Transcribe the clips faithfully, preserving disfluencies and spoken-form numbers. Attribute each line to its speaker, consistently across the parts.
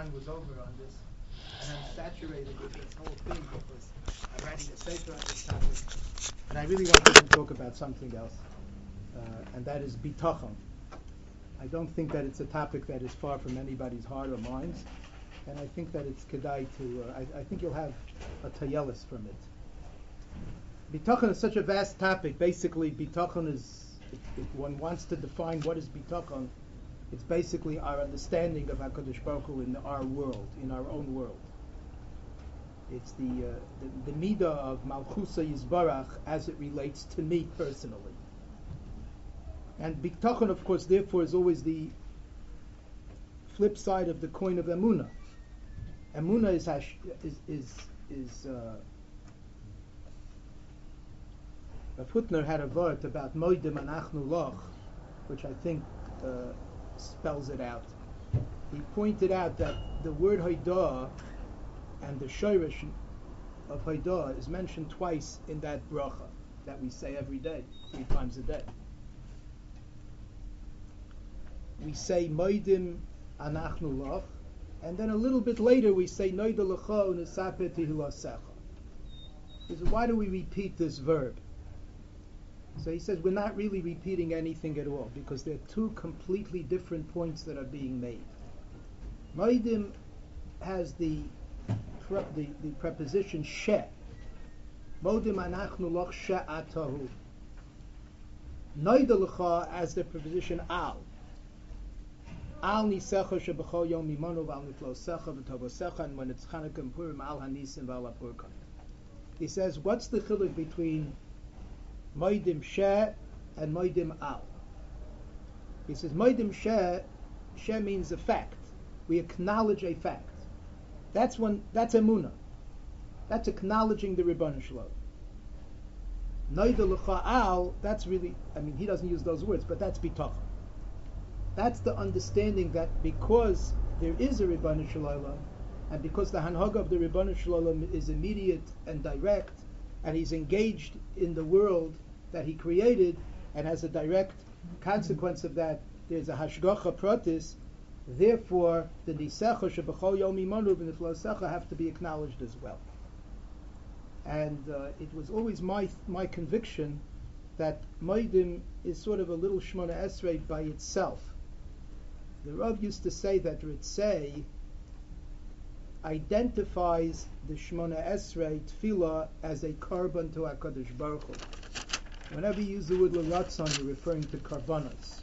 Speaker 1: time was over on this, and I'm saturated with this whole thing because I'm writing a sefer on this topic, and I really wanted to talk about something else, uh, and that is bitachon. I don't think that it's a topic that is far from anybody's heart or minds, and I think that it's kedai to, uh, I, I think you'll have a tayelis from it. Bitachon is such a vast topic. Basically, bitachon is, if, if one wants to define what is bitachon, it's basically our understanding of HaKadosh Baruch Hu in our world, in our own world. It's the uh, the, the midah of Malchusa Yisbarach as it relates to me personally. And bitachon, of course, therefore, is always the flip side of the coin of Emunah. Emunah is hash, is is, is uh, Rav Hutner had a word about Moedim Anachnu Loch, which I think uh, spells it out. He pointed out that the word Haidah and the Shoresh of Haidah is mentioned twice in that bracha that we say every day, three times a day. We say Moedim Anachnu Loch, and then a little bit later we say Noida Lecha U'Nesapeh Tehilasecha. He says, why do we repeat this verb? So he says we're not really repeating anything at all because there are two completely different points that are being made. Moedim has the pre, the, the preposition she. Moedim Anachnu Loch She'atahu. Noida Lecha as the preposition al. Al nisecha shebechol yom imanu v'al niflosecha v'tovosecha, and when it's Chanukah and Purim, al hanisim v'al hapurkan. He says, what's the chiluk between Moedim she and Moedim al? He says, Moedim she, she means a fact. We acknowledge a fact. That's when, that's emunah. That's acknowledging the Rebbeinu Shalom. Noida l'cha al, that's really, I mean, he doesn't use those words, but that's bitachon. That's the understanding that because there is a Rebbeinu Shalom, and because the Hanhaga of the Rebbeinu Shalom is immediate and direct, and he's engaged in the world that he created, and as a direct consequence of that, there's a Hashgacha Pratis, therefore the Nisecha Shebechol Yom Imanu v'Niflosecha have to be acknowledged as well. And uh, it was always my my conviction that Moedim is sort of a little Shemona Esrei by itself. The Rav used to say that Ritzei identifies the Shemona Esrei Tefillah as a korban to HaKadosh Baruch Hu. Whenever you use the word L'Ratzon, you're referring to korbanos.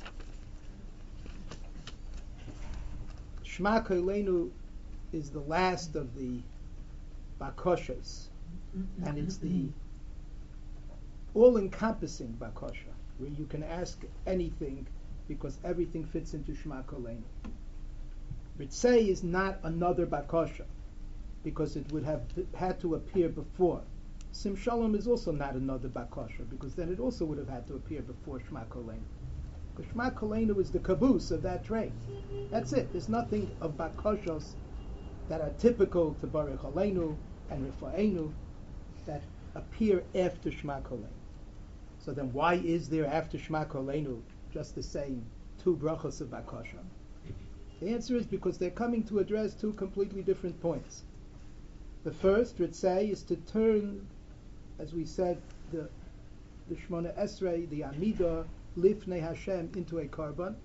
Speaker 1: Shema Koleinu is the last of the bakoshas, and it's the all-encompassing bakosha, where you can ask anything because everything fits into Shema Koleinu. Ritzei is not another bakosha because it would have had to appear before. Sim Shalom is also not another bakosha because then it also would have had to appear before Shema Koleinu. Because Shema Koleinu is the caboose of that train. That's it. There's nothing of bakoshos that are typical to Baruch Aleinu and Rifa'enu that appear after Shema Koleinu. So then why is there after Shema Koleinu just the same two brachos of bakosha? The answer is because they're coming to address two completely different points. The first, Ritzei, is to turn, as we said, the the Shemona Esrei, the Amidah, Lifnei Hashem, into a korban.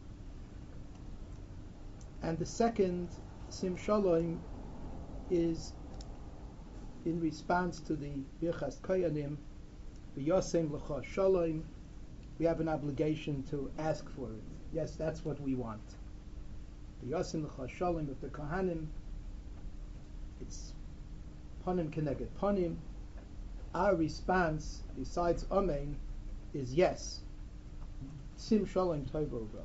Speaker 1: And the second, Sim Shalom, is in response to the Birchas Koyanim, V'yosem l'cha shalom, we have an obligation to ask for it. Yes, that's what we want. V'yosem l'cha shalom, with the Kohanim, it's panim keneged panim. Our response, besides amen, is yes. Sim shalom tov u'brach.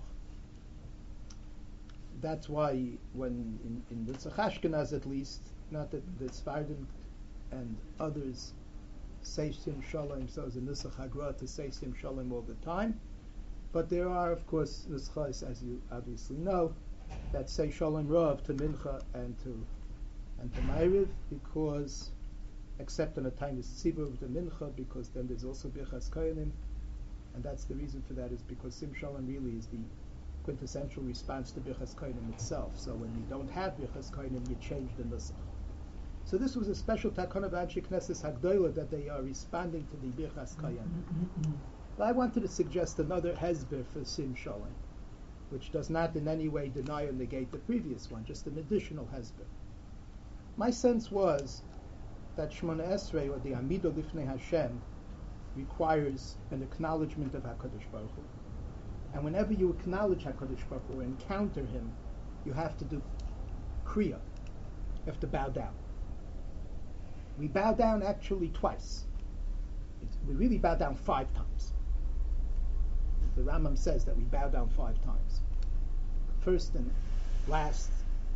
Speaker 1: That's why when in, in the Tzach Ashkenaz at least, not that the Sfardim and others say Sim Shalom, so as a Nusach Hagra to say Sim Shalom all the time, but there are of course Nuschos, as you obviously know, that say Shalom Rav to Mincha and to and to Ma'ariv, because except on a time is Tzibur to Mincha, because then there's also Birchas Koyanim, and that's the reason for that is because Sim Shalom really is the quintessential response to Birchas Kohanim itself. So when you don't have Birchas Kohanim, you change the nusach. So this was a special takana of Anshe Knesses Hagdola that they are responding to the Birchas Kohanim. But I wanted to suggest another hezber for Sim Shalom, which does not in any way deny or negate the previous one, just an additional hezber. My sense was that Shemona Esrei, or the Amidah Lifnei Hashem, requires an acknowledgement of HaKadosh Baruch Hu. And whenever you acknowledge HaKadosh Baruch Hu or encounter him, you have to do kriya. You have to bow down. We bow down actually twice. It's, we really bow down five times. The Rambam says that we bow down five times. First and last,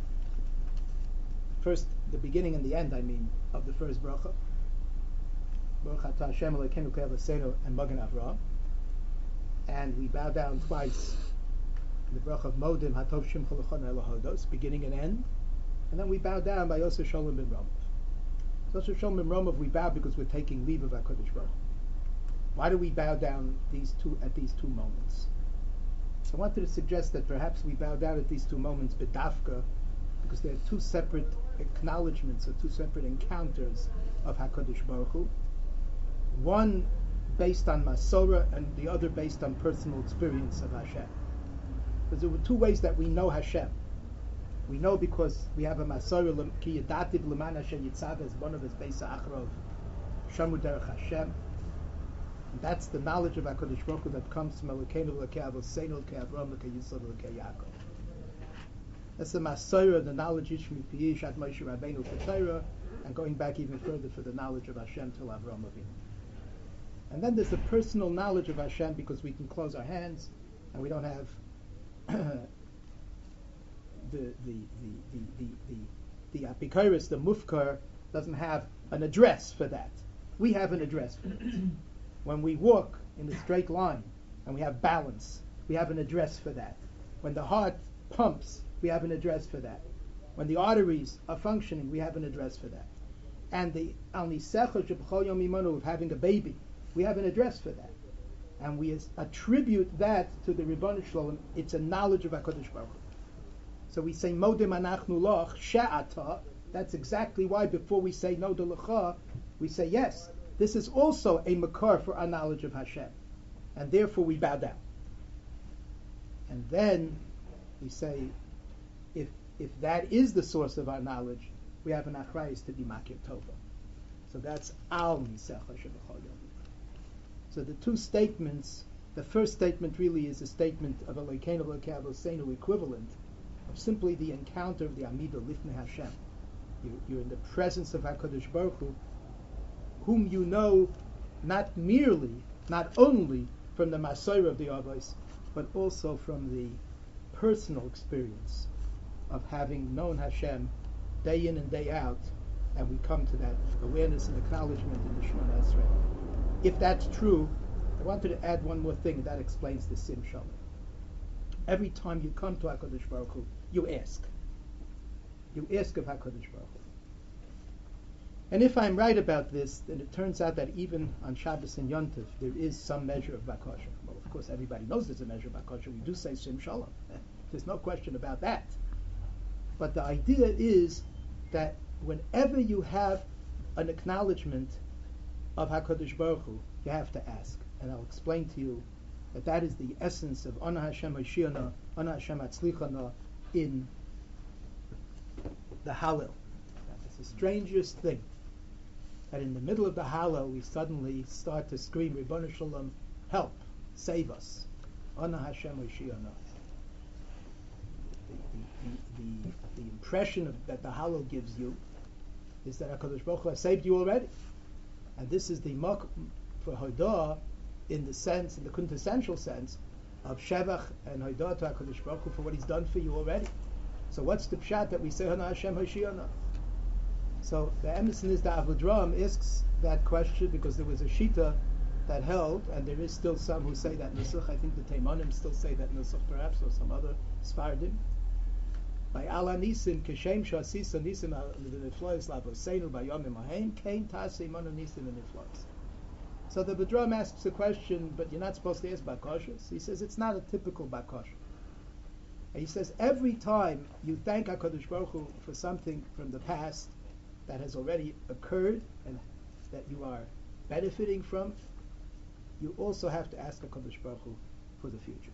Speaker 1: first, the beginning and the end, I mean, of the first bracha. Baruch atah Hashem Elokeinu ki Avosseinu and Magen Avraham. And we bow down twice in the bracha of Modim, Hatov Shimcha L'chon Elo Hodos, beginning and end. And then we bow down by Yosef Shalom ben Ramov. Yosef Shalom ben Ramov, we bow because we're taking leave of HaKadosh Baruch Hu. Why do we bow down these two at these two moments? I wanted to suggest that perhaps we bow down at these two moments bedafka because they're two separate acknowledgements or two separate encounters of HaKadosh Baruch Hu. One based on Masorah and the other based on personal experience of Hashem. Because there were two ways that we know Hashem. We know because we have a Masorah ki yadativ l'man Hashem yitzav as one of his beis ha'achrov shamu derech Hashem. And that's the knowledge of HaKadosh Baruch Hu that comes from Elokeinu Elokei Avosseinu Elokei Avraham Elokei Yitzchak Elokei Yaakov. That's the Masorah, the knowledge Ish Mipiyish Ad Moshe Rabbeinu K'Torah, and going back even further for the knowledge of Hashem till Avraham Avinu. And then there's the personal knowledge of Hashem because we can close our hands and we don't have the the the the the the, the apikoros, the mufkar doesn't have an address for that. We have an address for it. When we walk in a straight line and we have balance, we have an address for that. When the heart pumps, we have an address for that. When the arteries are functioning, we have an address for that. And the al nisecha sheb'chol yom imanu of having a baby, we have an address for that. And we attribute that to the Ribbon Shalom. It's a knowledge of HaKadosh Baruch Hu. So we say Modim anachnu loch she'ata. That's exactly why before we say no de lecha, we say yes. This is also a makar for our knowledge of Hashem. And therefore we bow down. And then we say, if if that is the source of our knowledge, we have an achrayus to be makir tova. So that's al nisecha sheb'chol yom. So the two statements, the first statement really is a statement of Elokeinu Elokei Avosseinu equivalent of simply the encounter of the Amidah Lifnei Hashem. You, you're in the presence of HaKadosh Baruch Hu, whom you know not merely, not only from the Masorah of the Avos, but also from the personal experience of having known Hashem day in and day out, and we come to that awareness and acknowledgement in the Shemona Esrei. If that's true, I wanted to add one more thing, and that explains the Sim Shalom. Every time you come to HaKadosh Baruch Hu, you ask. You ask of HaKadosh Baruch Hu. And if I'm right about this, then it turns out that even on Shabbos and Yom Tov, there is some measure of bakosha. Well, of course, everybody knows there's a measure of bakosha. We do say Sim Shalom. There's no question about that. But the idea is that whenever you have an acknowledgement of HaKadosh Baruch Hu, you have to ask. And I'll explain to you that that is the essence of Ana Hashem Hoshiana, Ana Hashem Atzlichana in the Hallel. It's the strangest thing that in the middle of the Hallel we suddenly start to scream, Ribbon Shalom, help, save us. Ana Hashem Hoshiana. The, the, the, the impression of, that the Hallel gives you is that HaKadosh Baruch Hu has saved you already. And this is the mok for Hodah in the sense, in the quintessential sense, of Shevach and Hodah to HaKadosh Baruch Hu for what He's done for you already. So what's the pshat that we say, Hana Hashem Hoshiana? So the Emerson is the Avodram asks that question because there was a Shita that held, and there is still some who say that Nusach. I think the Teimanim still say that Nusach perhaps, or some other Sfardim. By Allah Nisim, Keshem Shasisa Nisim Niflois Lavoseinu Bayomim Ahem, Kain Tase Manu Nisim Niflois. So the Bedram asks a question, but you're not supposed to ask Bakashas. He says it's not a typical Bakasha. And he says every time you thank HaKadosh Baruch Hu for something from the past that has already occurred and that you are benefiting from, you also have to ask HaKadosh Baruch Hu for the future.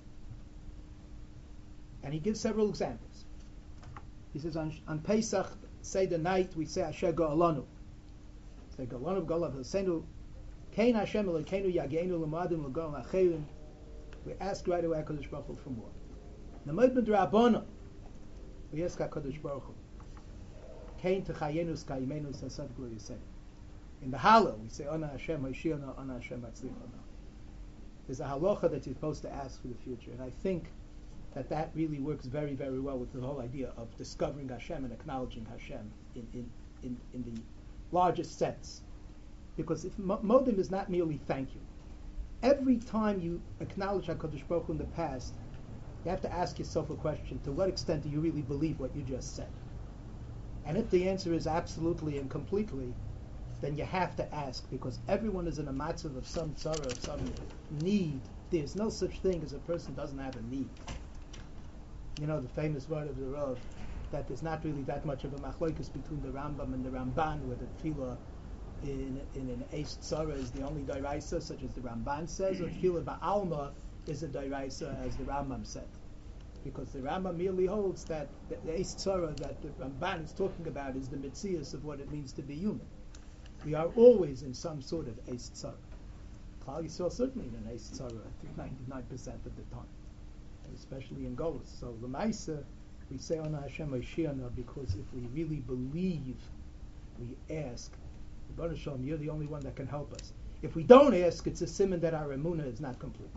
Speaker 1: And he gives several examples. He says on, on Pesach, say the night, we say Asher Go'alanu. Say Go'alanu, Go'alav Hosenu, Kein Hashem Elokeinu Yageinu L'madim L'go'al Acherim. We ask right away HaKadosh Baruch Hu for more. Namod B'drabona, we ask HaKadosh Baruch Hu, Kein Techayenus Kayimenus Hasad Glu Yisei. In the Hallel, we say, Ona Hashem Hoshiana, Ona Hashem Hatzlichana. There's a halacha that you're supposed to ask for the future, and I think that that really works very, very well with the whole idea of discovering Hashem and acknowledging Hashem in, in, in, in the largest sense. Because if mo- modim is not merely thank you, every time you acknowledge HaKadosh Baruch Hu in the past, you have to ask yourself a question: to what extent do you really believe what you just said? And if the answer is absolutely and completely, then you have to ask, because everyone is in a matzav of some tzara, of some need. There's no such thing as a person doesn't have a need. You know the famous word of the Rav, that there's not really that much of a machlokes between the Rambam and the Ramban, where the tefillah in in an Eish Tzara is the only dairaisa, such as the Ramban says, or tefillah ba'alma is a dairaisa, as the Rambam said. Because the Rambam merely holds that the, the Eish Tzara that the Ramban is talking about is the mitzias of what it means to be human. We are always in some sort of Eish Tzara. Klal Yisrael certainly in an Eish Tzara, I think ninety-nine percent of the time, especially in Golus. So L'maisa, we say Ona Hashem Hoshiana because if we really believe, we ask, Baruch Shalom, you're the only one that can help us. If we don't ask, it's a siman that our emunah is not complete.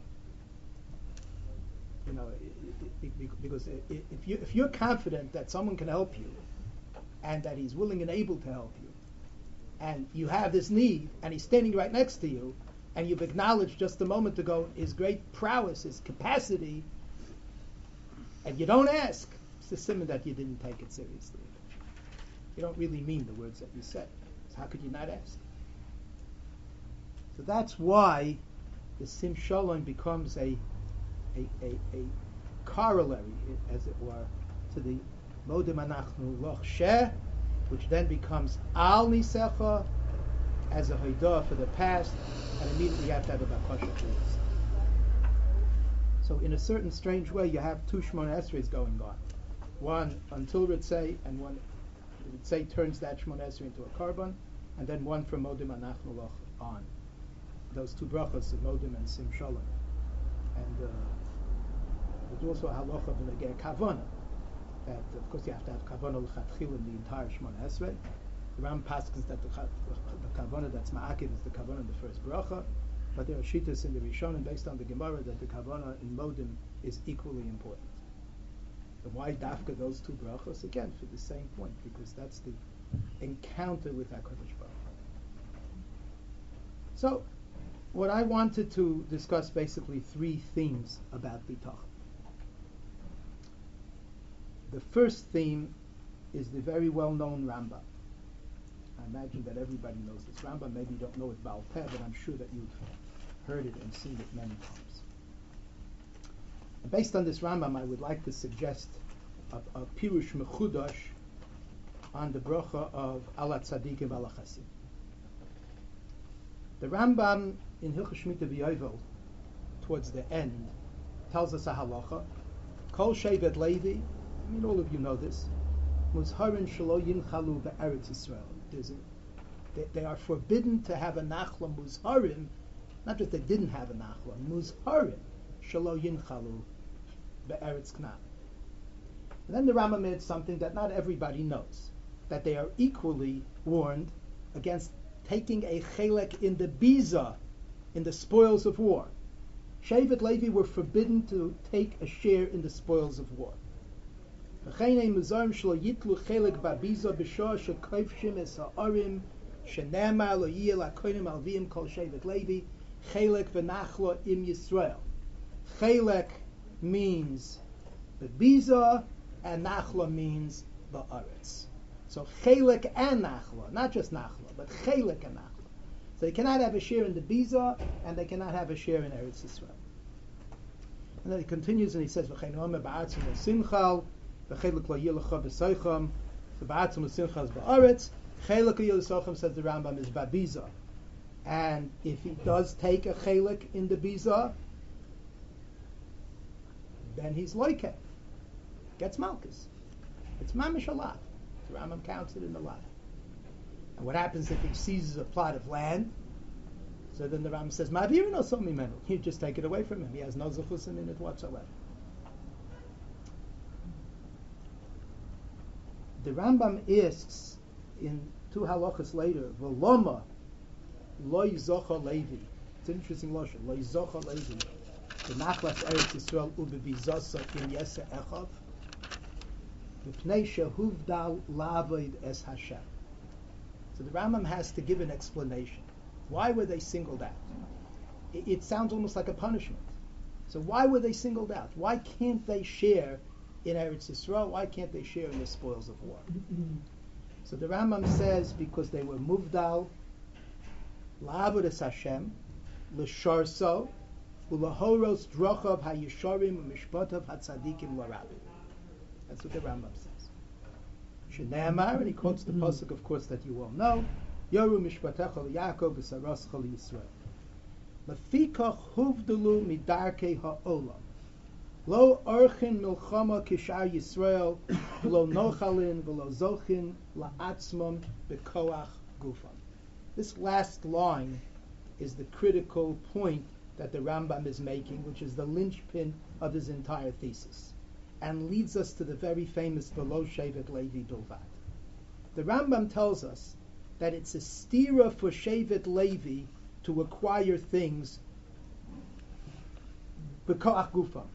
Speaker 1: You know, it, it, it, because if you if you're confident that someone can help you, and that he's willing and able to help you, and you have this need, and he's standing right next to you, and you've acknowledged just a moment ago his great prowess, his capacity, and you don't ask, it's a siman that you didn't take it seriously. You don't really mean the words that you said. So how could you not ask? So that's why the Sim Shalom becomes a a, a, a corollary, as it were, to the Modim Anachnu Loch Sheh, which then becomes Al Nisecha as a Hoidah for the past, and immediately you have to have a Bakasha for this. So in a certain strange way, you have two Shmona Esreis going on. One until Ritzei, and one Ritzei turns that Shmona Esrei into a carbon, and then one from Modim Anachnu Loch on. Those two brachas of Modim and Sim Shalom. And uh, there's also a halacha of the Kavana, that of course you have to have Kavana l'chatchil in the entire Shmona Esrei. The Ram passes that the, the Kavana that's Ma'akiv is the Kavana in the first bracha, but there are shittas in the Rishonim based on the Gemara that the Kavana in Modim is equally important. And why dafka those two brachas? Again, for the same point, because that's the encounter with HaKadosh Baruch Hu. So, what I wanted to discuss basically three themes about bitachon. The first theme is the very well-known Rambam. I imagine that everybody knows this Rambam. Maybe you don't know it Baal Peh, but I'm sure that you've heard it and seen it many times. And based on this Rambam, I would like to suggest a, a pirush mechudash on the bracha of Ala Tzadikim Ala Chasim. The Rambam in Hilchos Shmita V'Yovel, towards the end, tells us a halacha. Kol Shevet Levi, I mean all of you know this, Muzharin Shelo Yinchalu Be'eretz Yisrael. There's a, they, they are forbidden to have a nachla Muzharim, not just they didn't have a nachla, Muzharim Shelo Yinchalu Be'eretz Knan. And then the Rambam adds something that not everybody knows, that they are equally warned against taking a chelek in the biza, in the spoils of war. Shevet Levi were forbidden to take a share in the spoils of war. Shenemar lo yiyeh lakonim alviim kol shevet Levi chelek v'nachlo im Yisrael. Chelek means bebiza, and nachla means ba'aretz. So chelek and nachla, not just nachla, but chelek and nachla. So they cannot have a share in the biza, and they cannot have a share in Eretz Yisrael. And then he continues and he says, "V'chein omer ba'atzim l'simchal, v'chelik lo yilecha b'soicham." The ba'atzim l'simchal is ba'aretz. Chelik lo yilecha, says the Rambam, is ba'biza. And if he does take a chelik in the biza, then he's loike, gets malchus. It's mamish a lot. The Rambam counts it in a lot. And what happens if he seizes a plot of land? So then the Rambam says, "Ma'avir no so mimenu." You just take it away from him. He has no zechusim in it whatsoever. The Rambam asks in two halachas later, "V'loma lo yizocha Levi." It's an interesting lashon. Lo yizocha Levi. The nachlas Eretz Yisrael ubebizasa in yesa echav. V'pnei shehuvdal lavoid es Hashem. So the Rambam has to give an explanation. Why were they singled out? It, it sounds almost like a punishment. So why were they singled out? Why can't they share in Eretz Yisrael? Why can't they share in the spoils of war? So the Rambam says because they were muvdal, la'avodas Hashem, l'sharso, u'lahoros drochav ha'yisharim u'mishpatav ha'tzadikim l'rabim. That's what the Rambam says. Shneamar, and he quotes the pasuk, of course, that you all know. Yoru mishpatecha l'Yaakov v'saroscha l'Yisrael. Lefikach huvdelu midarkei ha'olam. Lo orchin milchama kishar Yisrael, v'lo nochalin v'lo zochin la'atzmam b'koach gufam. This last line is the critical point that the Rambam is making, which is the linchpin of his entire thesis, and leads us to the very famous V'lo Shevet Levi Bilvad. The Rambam tells us that it's a stira for Shevet Levi to acquire things b'koach gufam.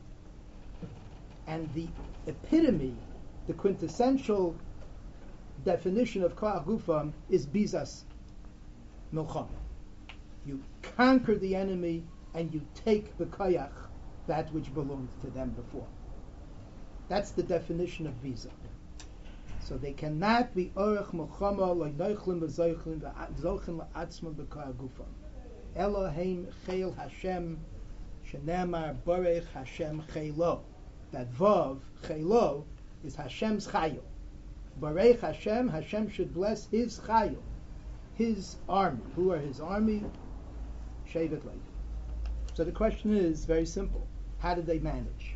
Speaker 1: And the epitome, the quintessential definition of koach gufam is bizas milchama. You conquer the enemy and you take b'koach that which belonged to them before. That's the definition of visa. So they cannot be orach milchama like noichlim v'zoichlin v'zochin la'atzman b'koach gufam. Elohim chayil Hashem shenemar borech Hashem chaylo. That vav chaylo is Hashem's chayil. Borech Hashem, Hashem should bless his chayil, his army. Who are his army? Shevet Levi. So the question is very simple: how did they manage?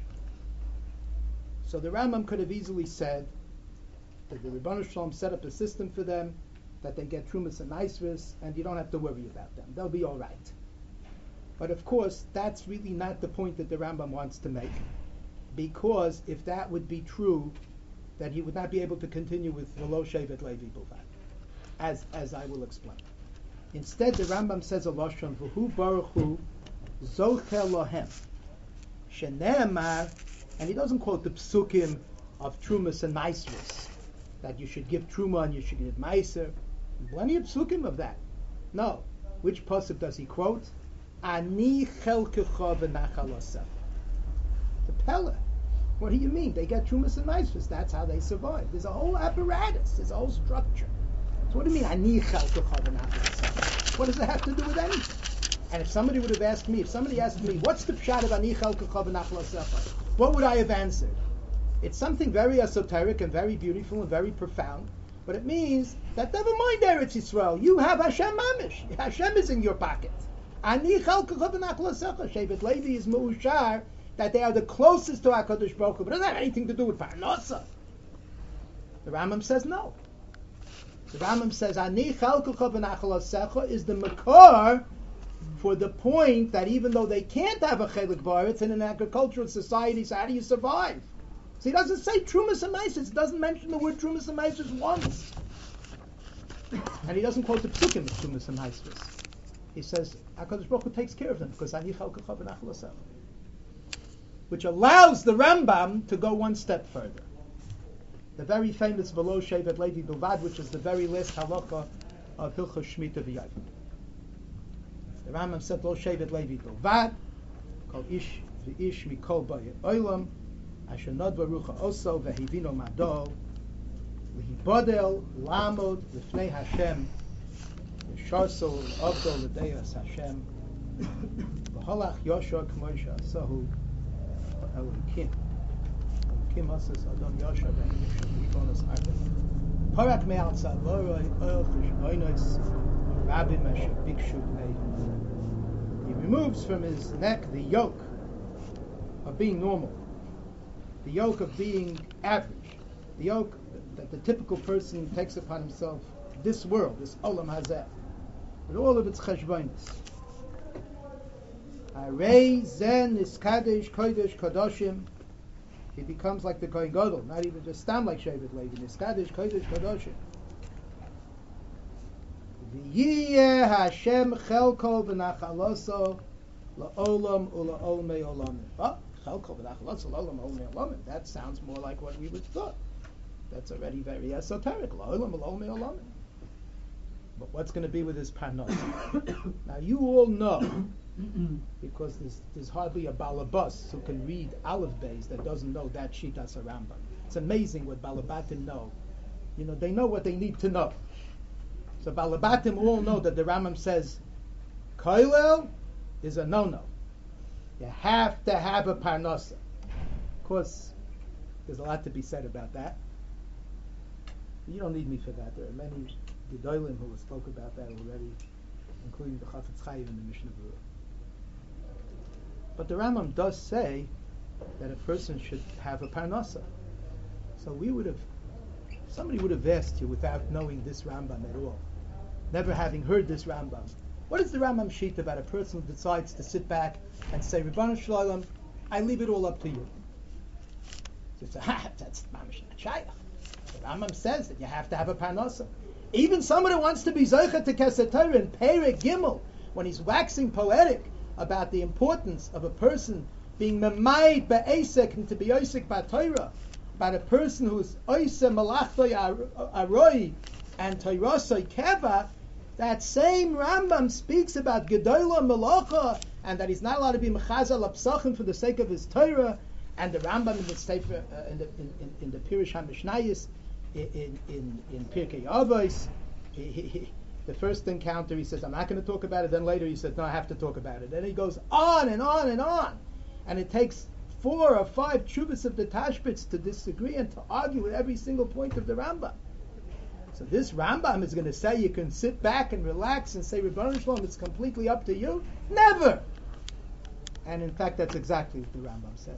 Speaker 1: So the Rambam could have easily said that the Rebbeinu Shalom set up a system for them, that they get trumas and maasros, and you don't have to worry about them. They'll be all right. But of course, that's really not the point that the Rambam wants to make, because if that would be true, then he would not be able to continue with V'lo Shevet Levi Bilvad, as as I will explain. Instead, the Rambam says a lashon v'hu baruch hu zocher lohem shene'emar, and he doesn't quote the psukim of trumas and maasros, that you should give truma and you should give maaser. Plenty of psukim of that. No. Which pasuk does he quote? Ani chelkecha v'nachal osef. The Pella. What do you mean? They get trumas and maasros. That's how they survive. There's a whole apparatus. There's a whole structure. So what do you mean? Ani chelkecha v'nachal osef. What does that have to do with anything? And if somebody would have asked me, if somebody asked me, what's the pshat of ani chelkecha v'nachal osef? What would I have answered? It's something very esoteric and very beautiful and very profound, but it means that never mind Eretz Yisrael, you have Hashem mamish. Hashem is in your pocket. Ani chelkecha v'nachal osef. Shevet Levi is mu'ushar that they are the closest to HaKadosh Baruch Hu, but it doesn't have anything to do with Parnasa. The Rambam says no. The Rambam says Ani chelkecha v'nachal osef is the makor for the point that even though they can't have a chelik b'aretz in an agricultural society, so how do you survive? So he doesn't say trumas and maasros. It doesn't mention the word trumas and maasros once. And he doesn't quote the psukim of trumas and maasros. He says, HaKadosh Baruch Hu takes care of them, because ani chelkecha v'nachal osef. Which allows the Rambam to go one step further. The very famous V'lo Shevet Levi Bilvad, which is the very last halacha of Hilchos Shmita v'Yavim. The Rambam said, V'lo Shevet Levi Bilvad, Kol ish v'ish mikol b'yei olam, asher nodva rucha oso v'hivino madol, l'hibodel lamod l'fnei Hashem, v'sharso l'avdol l'deyas Hashem, v'holach Yoshua k'moisha asahu, Elokim. Elokim asas Adam Yasha v'Enim Shalibonos Arben. Parak me'altzad loroi oil cheshbonos Rabbim asher bikshu b'nei. He removes from his neck the yoke of being normal, the yoke of being average, the yoke that the typical person takes upon himself, this world, this olam hazeh, with all of its cheshbonos. Arei zen is kadosh kodesh kadoshim. He becomes like the Kohen Gadol, not even just stam like Shevet Levi. Is kadosh kodesh kadoshim. V'yiyeh Hashem chelko v'nachaloso la'olam u'la'olmei olamim. Oh, chelko v'nachaloso la'olam u'la'olmei olamim. That sounds more like what we would thought. That's already very esoteric. La'olam u'la'olmei olamim. But what's going to be with his parnos? Now you all know, because there's, there's hardly a balabas who can read Aleph Beis that doesn't know that Shitas Rambam. It's amazing what balabatim know. You know, they know what they need to know. So balabatim all know that the Rambam says, Koilel is a no-no. You have to have a parnasa. Of course, there's a lot to be said about that. You don't need me for that. There are many Gedolim who spoke about that already, including the Chafetz Chaim in the Mishnah Berurah. But the Rambam does say that a person should have a parnasa. So we would have, somebody would have asked you without knowing this Rambam at all, never having heard this Rambam, what is the Rambam sheet about a person who decides to sit back and say, Ribbon Shalom, I leave it all up to you? So it's a, ha, that's mamish nachayach. The Rambam says that you have to have a parnasa. Even someone who wants to be Zocher to Keser Torah in Perek Gimel, when he's waxing poetic about the importance of a person being memayed be'esek and to be oisek ba'Torah, about a person who is oisek malachtoi aroi and Torasoi keva, that same Rambam speaks about Gedolah Melacha and that he's not allowed to be mechazal apsachim for the sake of his Torah, and the Rambam in the Sefer, uh, in the in, in, in the Pirush HaMishnayos, in in in Pirkei Avos, he, he, he, the first encounter he says, I'm not going to talk about it. Then later he says, no, I have to talk about it. And he goes on and on and on, and it takes four or five chuvas of the Tashbitz to disagree and to argue with every single point of the Rambam. So this Rambam is going to say you can sit back and relax and say Ribbon Shalom, it's completely up to you? Never. And in fact, that's exactly what the Rambam says.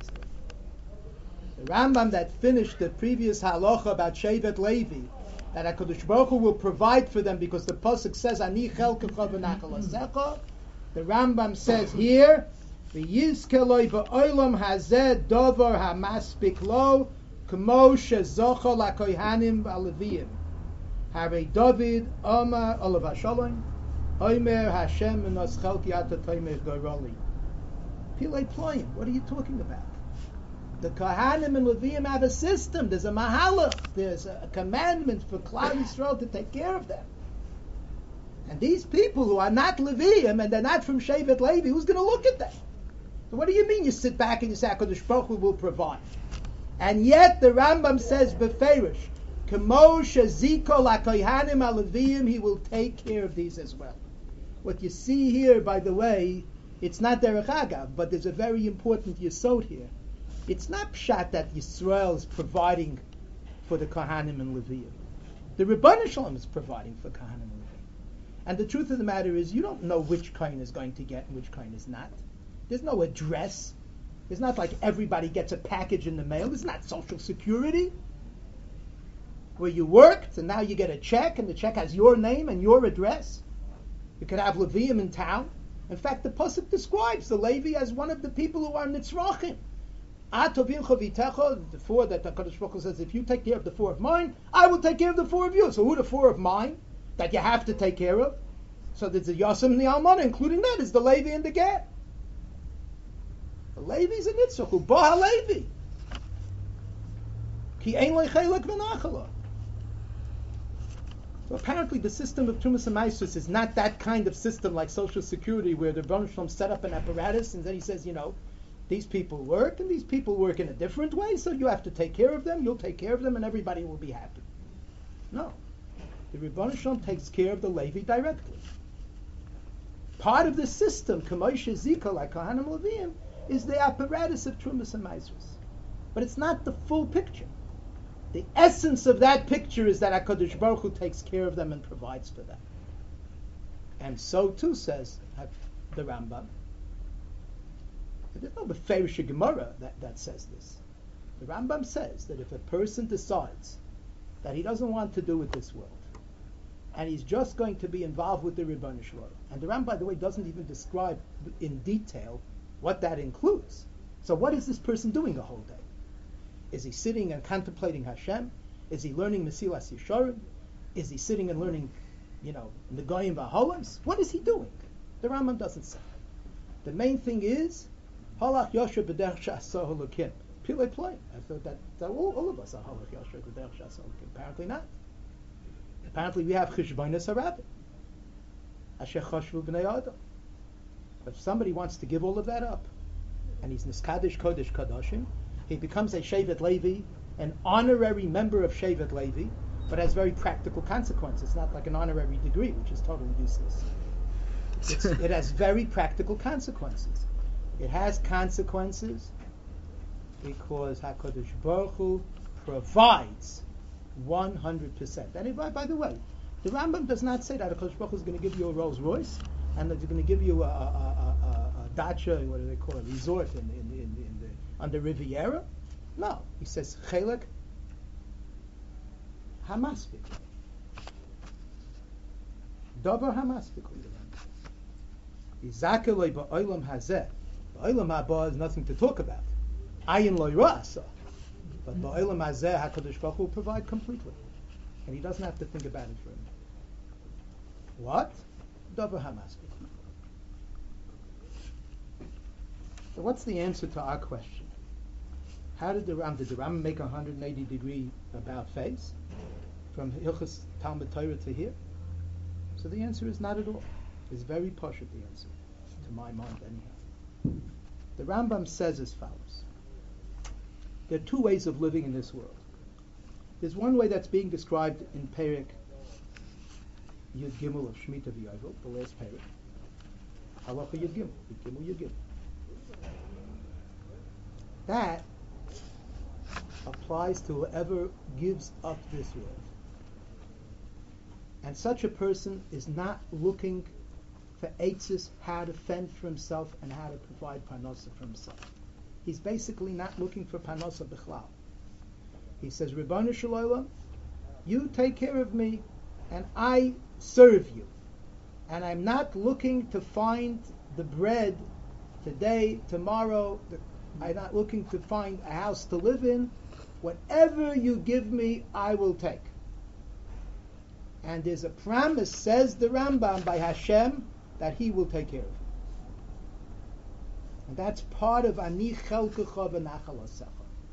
Speaker 1: The Rambam that finished the previous halacha about Shevet Levi, that HaKadosh Baruch Hu will provide for them because the pasuk says Ani chelkecha v'nachal asecha. The Rambam says here, v'yizkeloi ba'olam hazeh dovar hamaspik lo k'mo shezocha lakoyhanim v'aleviyim. Harei David Omar Olav Hashalom Omer Hashem Menos Chelki Ata Toimer Goroli. Pilei Ployim. What are you talking about? The Kohanim and Leviim have a system. There's a mahalach. There's a commandment for Klal Yisrael to take care of them. And these people who are not Leviim and they're not from Shevet Levi, who's going to look at them? So what do you mean you sit back and you say HaKadosh Baruch Hu will provide? And yet the Rambam says beferish, Kemo sheziko lakoyhanim aleviyim, he will take care of these as well. What you see here, by the way, it's not derech agav, but there's a very important yesod here. It's not pshat that Yisrael is providing for the Kohanim and Leviyim. The Ribbon Shalom is providing for Kohanim and Leviyim. And the truth of the matter is, you don't know which Kohen is going to get and which Kohen is not. There's no address. It's not like everybody gets a package in the mail. It's not Social Security, where you worked and now you get a check and the check has your name and your address. You could have Leviyim in town. In fact, the pasuk describes the Levi as one of the people who are nitzrachim. Atovim chavitecha, the four that the Kadosh Baruch Hu says, if you take care of the four of mine, I will take care of the four of you. So who are the four of mine that you have to take care of? So there's the Yasam and the Almana, including that is the Levi and the Ger. The Levi is a nitzrach, who Baha Levi. Ki ein lechelek v'nachala. So apparently the system of Tumas and Maisus is not that kind of system like Social Security where the Rebbeinu Shalom set up an apparatus and then he says, you know, these people work and these people work in a different way, so you have to take care of them, you'll take care of them, and everybody will be happy. No. The Rebbeinu Shalom takes care of the Levi directly. Part of the system, Kamoshe Zika, like Kohanim Levim, is the apparatus of Trumas and Maasros. But it's not the full picture. The essence of that picture is that HaKadosh Baruch Hu takes care of them and provides for them. And so too says the Rambam. There's no Beferish Gemara that, that says this. The Rambam says that if a person decides that he doesn't want to do with this world, and he's just going to be involved with the Ribbon Shalom, and the Rambam, by the way, doesn't even describe in detail what that includes. So what is this person doing the whole day? Is he sitting and contemplating Hashem? Is he learning Mesilas Yesharim? Is he sitting and learning, you know, Negoyim V'Holams? What is he doing? The Rambam doesn't say. The main thing is Halach Yosher B'derech She'aseh Elokim. Pilei Ploim. I thought that, that all, all of us are Halach Yosher B'derech She'aseh Elokim. Apparently not. Apparently we have Cheshbonos HaRabim. Asher Chashvu B'nei Adam. But if somebody wants to give all of that up, and he's Niskadish Kodesh Kadoshim, he becomes a Shevet Levi, an honorary member of Shevet Levi, but has very practical consequences. It's not like an honorary degree, which is totally useless. It's, it has very practical consequences. It has consequences because HaKadosh Baruch Hu provides one hundred percent. And by, by the way, the Rambam does not say that HaKadosh Baruch Hu is going to give you a Rolls Royce and that he's going to give you a, a, a, a, a dacha, what do they call it, resort in, in, in, in the, on the Riviera. No, he says Chelek Hamaspik. Davar Hamaspik. Izakeloi ba'olam hazeh. Ba'olam haba is nothing to talk about. Ayin lo ra'asa. But ba'olam hazeh HaKadosh Baruch Hu will provide completely, and he doesn't have to think about it for him. What? Davar Hamaspik. So what's the answer to our question? How did the Ram, did the Ram make a one hundred eighty degree about face from Hilchos Talmud Torah to here? So the answer is not at all. It's very poshut, the answer, to my mind anyhow. The Rambam says as follows. There are two ways of living in this world. There's one way that's being described in Perek Yud Gimel of Shemitah V'Yovel, the last Perek. Halacha Yud Gimel, Yud Gimel, Yud Gimel. That applies to whoever gives up this world. And such a person is not looking for eitzes, how to fend for himself and how to provide parnasa for himself. He's basically not looking for parnasa b'chlal. He says, Ribbonu Shel Olam, you take care of me and I serve you. And I'm not looking to find the bread today, tomorrow. The, I'm not looking to find a house to live in. Whatever you give me, I will take. And there's a promise, says the Rambam, by Hashem, that He will take care of you. And that's part of Ani Chelkecha V'Nachal Asecha.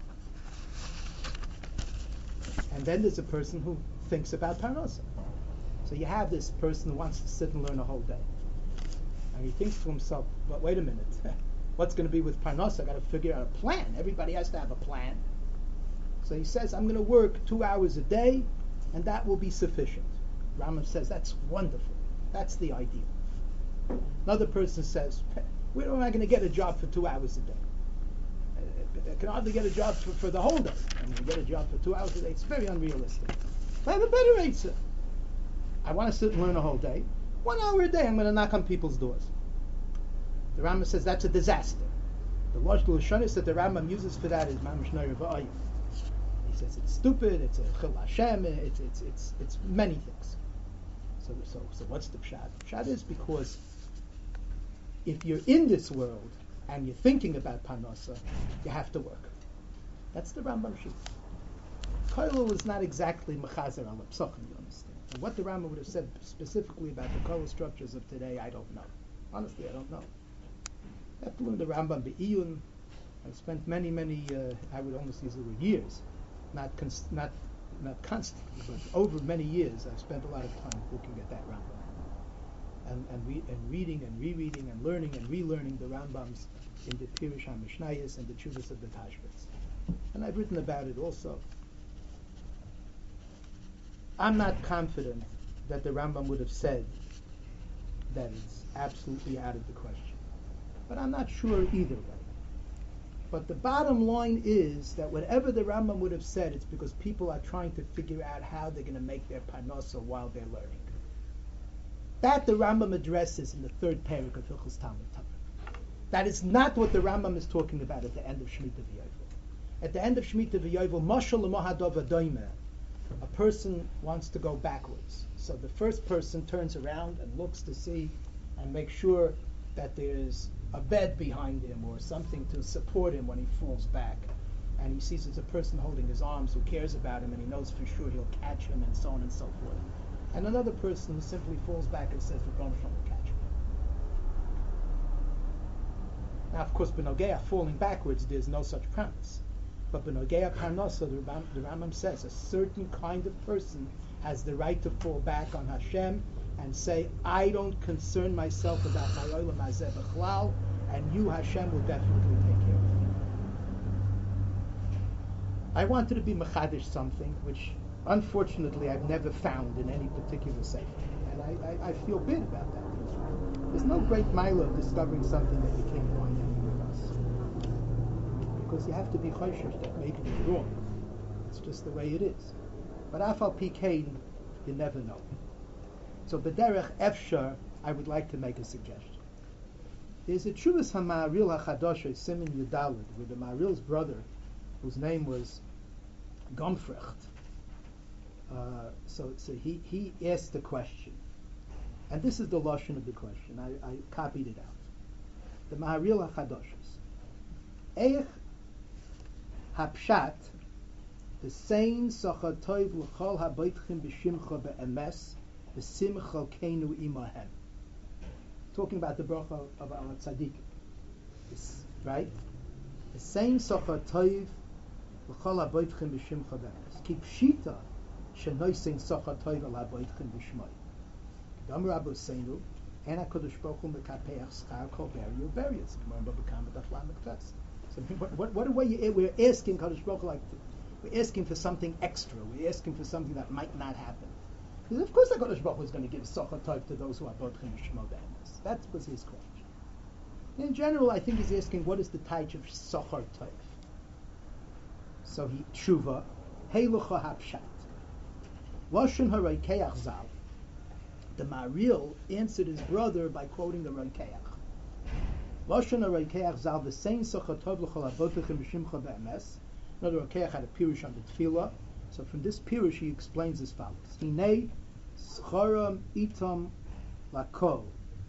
Speaker 1: And then there's a person who thinks about Parnasa. So you have this person who wants to sit and learn a whole day. And he thinks to himself, but wait a minute, what's going to be with Parnasa? I've got to figure out a plan. Everybody has to have a plan. So he says, I'm going to work two hours a day, and that will be sufficient. Rambam says, that's wonderful. That's the ideal. Another person says, where am I going to get a job for two hours a day? I can hardly get a job for, for the whole day. I'm going to get a job for two hours a day. It's very unrealistic. But I have a better answer. I want to sit and learn a whole day. One hour a day, I'm going to knock on people's doors. The Rambam says that's a disaster. The Lashon Lashonis that the Rambam uses for that is Mamash Noyer V'Ayim. He says it's stupid, it's a Chil Hashem, it's, it's, it's, it's many things. So, so, so what's the pshat? Pshat is because if you're in this world and you're thinking about Parnasa, you have to work. That's the Rambam Shit. Koilel is not exactly Mechazer al Psachim, you understand. And what the Rambam would have said specifically about the Koilel structures of today, I don't know. Honestly, I don't know. I have to learn the Rambam Be'iyun. I've spent many, many, uh, I would almost use the word years, not cons- not not constantly, but over many years, I've spent a lot of time looking at that Rambam. And and, re- and reading and rereading and learning and relearning the Rambams in the Pirush HaMishnayos and the Chuvas of the Tashbetz. And I've written about it also. I'm not confident that the Rambam would have said that it's absolutely out of the question. But I'm not sure either way. But the bottom line is that whatever the Rambam would have said, it's because people are trying to figure out how they're going to make their parnasa while they're learning. That the Rambam addresses in the third parak of Hilchos Talmud Torah. That is not what the Rambam is talking about at the end of Shemitah V'Yovel. At the end of Shemitah V'Yovel, Mashal L'Mahadov Adoimeh, a person wants to go backwards. So the first person turns around and looks to see and make sure that there's a bed behind him or something to support him when he falls back. And he sees it's a person holding his arms who cares about him and he knows for sure he'll catch him and so on and so forth. And another person who simply falls back and says, Rebbeinu Shalom will catch me. Now, of course, B'nogea, falling backwards, there's no such premise. But B'nogea Parnasa, the Rambam, the Rambam says, a certain kind of person has the right to fall back on Hashem and say, I don't concern myself about my Olam Hazeh B'chlal, and you, Hashem, will definitely take care of me. I wanted to be mechadish something, which unfortunately I've never found in any particular sefer. And I, I, I feel bad about that. There's no great mile of discovering something that you can't find anywhere else. Because you have to be choishish that maybe you're wrong. It's just the way it is. But afal pikein, you never know. So b'derech efshar, I would like to make a suggestion. There's a Tshuvas HaMa'aril HaChadosh, Siman Yudalid, with the Ma'aril's brother, whose name was Gomfrecht. Uh, so so he, he asked the question. And this is the lashon of the question. I, I copied it out. The Maharil HaChadoshos. Eich Hapshat, the same Socha Toiv L'chol HaBoitchim B'Shimcha Be'emes B'Simcha Keinu Imahem. Talking about the bracha of our tzaddikim. Right? The same Socha Toiv L'chol HaBoitchim B'Shimcha Be'emes. Ki Pshita Shenoising Socha Toiv HaBoitchim B'Shmoi. Dam Rabbi Seinu, and HaKadosh Baruch Hu Mekapeach Schar Kol Beri Uberi. It's Gemara Baba Kama Daf Lamed Tes. So what what what way you, we're asking Kadosh Baruch Hu, like we're asking for something extra. We're asking for something that might not happen. Because of course HaKadosh Baruch Hu is going to give Socha Toiv to those who are Bodchim Shmo Be'emes. That was his question. In general, I think he's asking what is the type of Sochar Toiv. So he Tshuva Heilucha Hapshat Lashon HaRoikeach Zal. The Maril answered his brother by quoting the Roikeach. Lashon HaRoikeach Zal, the same Socha Tov L'chol HaBoitchim B'Shimcha Be'emes. Another Roikeach had a pirush on the Tefillah. So from this pirush he explains as follows: Hinei Scharam Itam Lakol.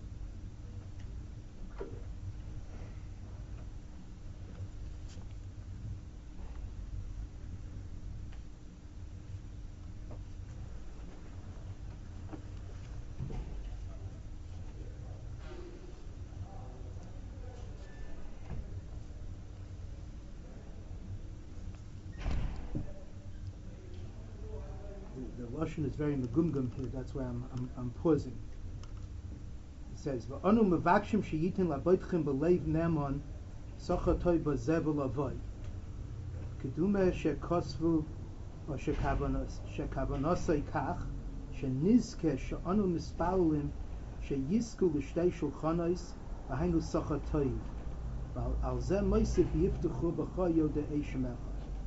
Speaker 1: The Lashon is very megumgum here. That's why I'm, I'm, I'm pausing. It says, "V'anu mevakshim sheyitin laboitchim b'leiv nemon sochatoy b'zevel avoy kedume shekosvu or shekavanos shekavanosay kach shenizke she'anu mispalulim sheyisku l'shtei shulchanois v'hainu sochatoy al zeh moisiv yiftuchu b'cha yodei shemecha."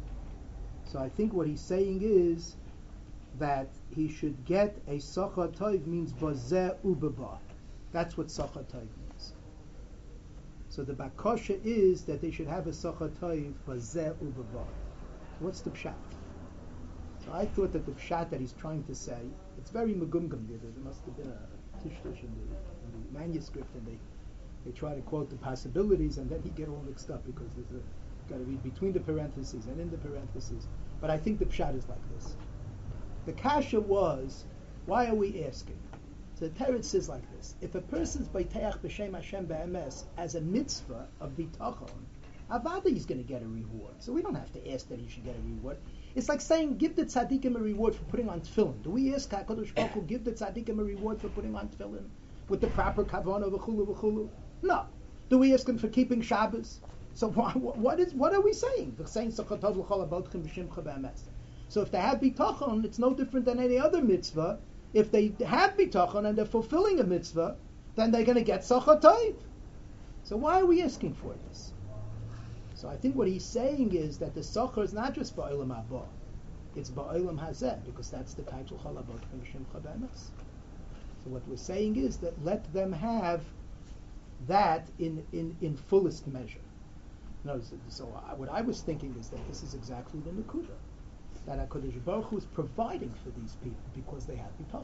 Speaker 1: So I think what he's saying is that he should get a Socha Toiv means Bazeh Ubaba. That's what Socha Toiv means. So the Bakosha is that they should have a Socha Toiv Bazeh Ubaba. What's the Pshat? So I thought that the Pshat that he's trying to say, it's very Megumgum there. There must have been a Tishtush in the, in the manuscript, and they, they try to quote the possibilities, and then he get all mixed up because there's a, got to read between the parentheses and in the parentheses. But I think the Pshat is like this. The kasha was, why are we asking? So the Teretz says like this: if a person's Baiteach b'Shem Hashem be'emes as a mitzvah of bitachon, avada he's going to get a reward. So we don't have to ask that he should get a reward. It's like saying, give the tzaddikim a reward for putting on tefillin. Do we ask HaKadosh Baruch Hu, give the tzaddikim a reward for putting on tefillin with the proper kavanah v'chulu v'chulu? No. Do we ask him for keeping Shabbos? So what, what is what are we saying? We're saying Sochotov l'chol abodchim b'shimcha be'emes. So if they have bitachon, it's no different than any other mitzvah. If they have bitachon and they're fulfilling a mitzvah, then they're going to get Socha Toiv. So why are we asking for this? So I think what he's saying is that the Socher is not just Ba'olam Haba, it's Ba'olam Hazeh, because that's the title Chalabot Shimcha Be'emes. So what we're saying is that let them have that in, in, in fullest measure. No, so, so I, what I was thinking is that this is exactly the Nakuda, that HaKadosh Baruch Hu is providing for these people because they have bitachon.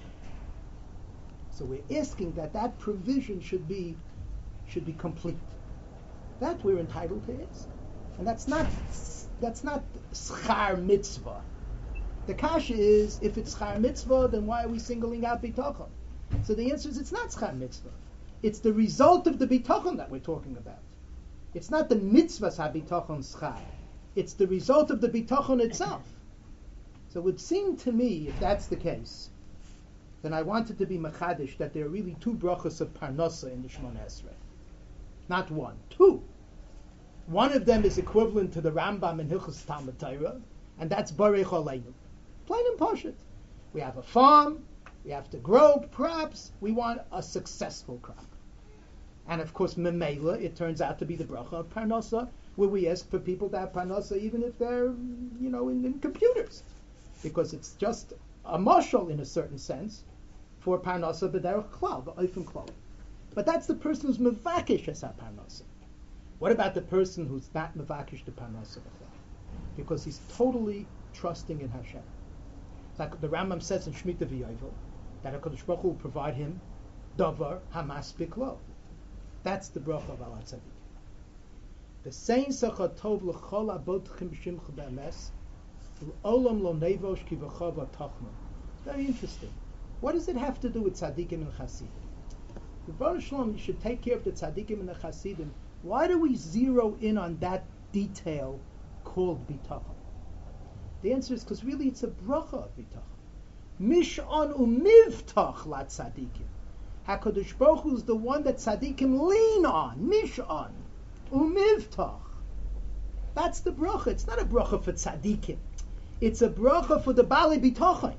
Speaker 1: So we're asking that that provision should be should be complete. That we're entitled to ask, and that's not that's not schar mitzvah. The kasha is, if it's schar mitzvah, then why are we singling out bitachon? So the answer is, it's not schar mitzvah. It's the result of the bitachon that we're talking about. It's not the mitzvahs ha-bitachon schar. It's the result of the bitachon itself. So it would seem to me, if that's the case, then I wanted to be machadish that there are really two brachos of parnasa in the Shemona Esrei. Not one, two. One of them is equivalent to the Rambam in Hilchos Talmud Torah, and that's Barech Aleinu. Plain and pashut. We have a farm, we have to grow crops, we want a successful crop. And of course, memela, it turns out to be the bracha of parnasa, where we ask for people to have parnasa even if they're, you know, in, in computers. Because it's just a mashal in a certain sense for parnasa b'derech klal, b'ofen klal. But that's the person who's mevakish as a parnasa. What about the person who's not mevakish to parnasa b'klal? Because he's totally trusting in Hashem. Like the Rambam says in Shemitah V'Yovel, that HaKadosh Baruch Hu will provide him davar hamaspik lo. That's the bracha of Al HaTzadik. The same sacha tov l'chol abot chimshim ch'be'emes l'olam lo nevosh ki v'chava tachma. Very interesting. What does it have to do with tzaddikim and chasidim? The Baruch Shalom should take care of the tzaddikim and the chasidim. Why do we zero in on that detail called bitachon? The answer is because really it's a bracha of bitachon. Mish'an u'mivtach la tzaddikim. HaKadosh Baruch Hu is the one that tzaddikim lean on. Mish'an u'mivtach. That's the bracha. It's not a bracha for tzaddikim. It's a bracha for the Baalei Bitachon,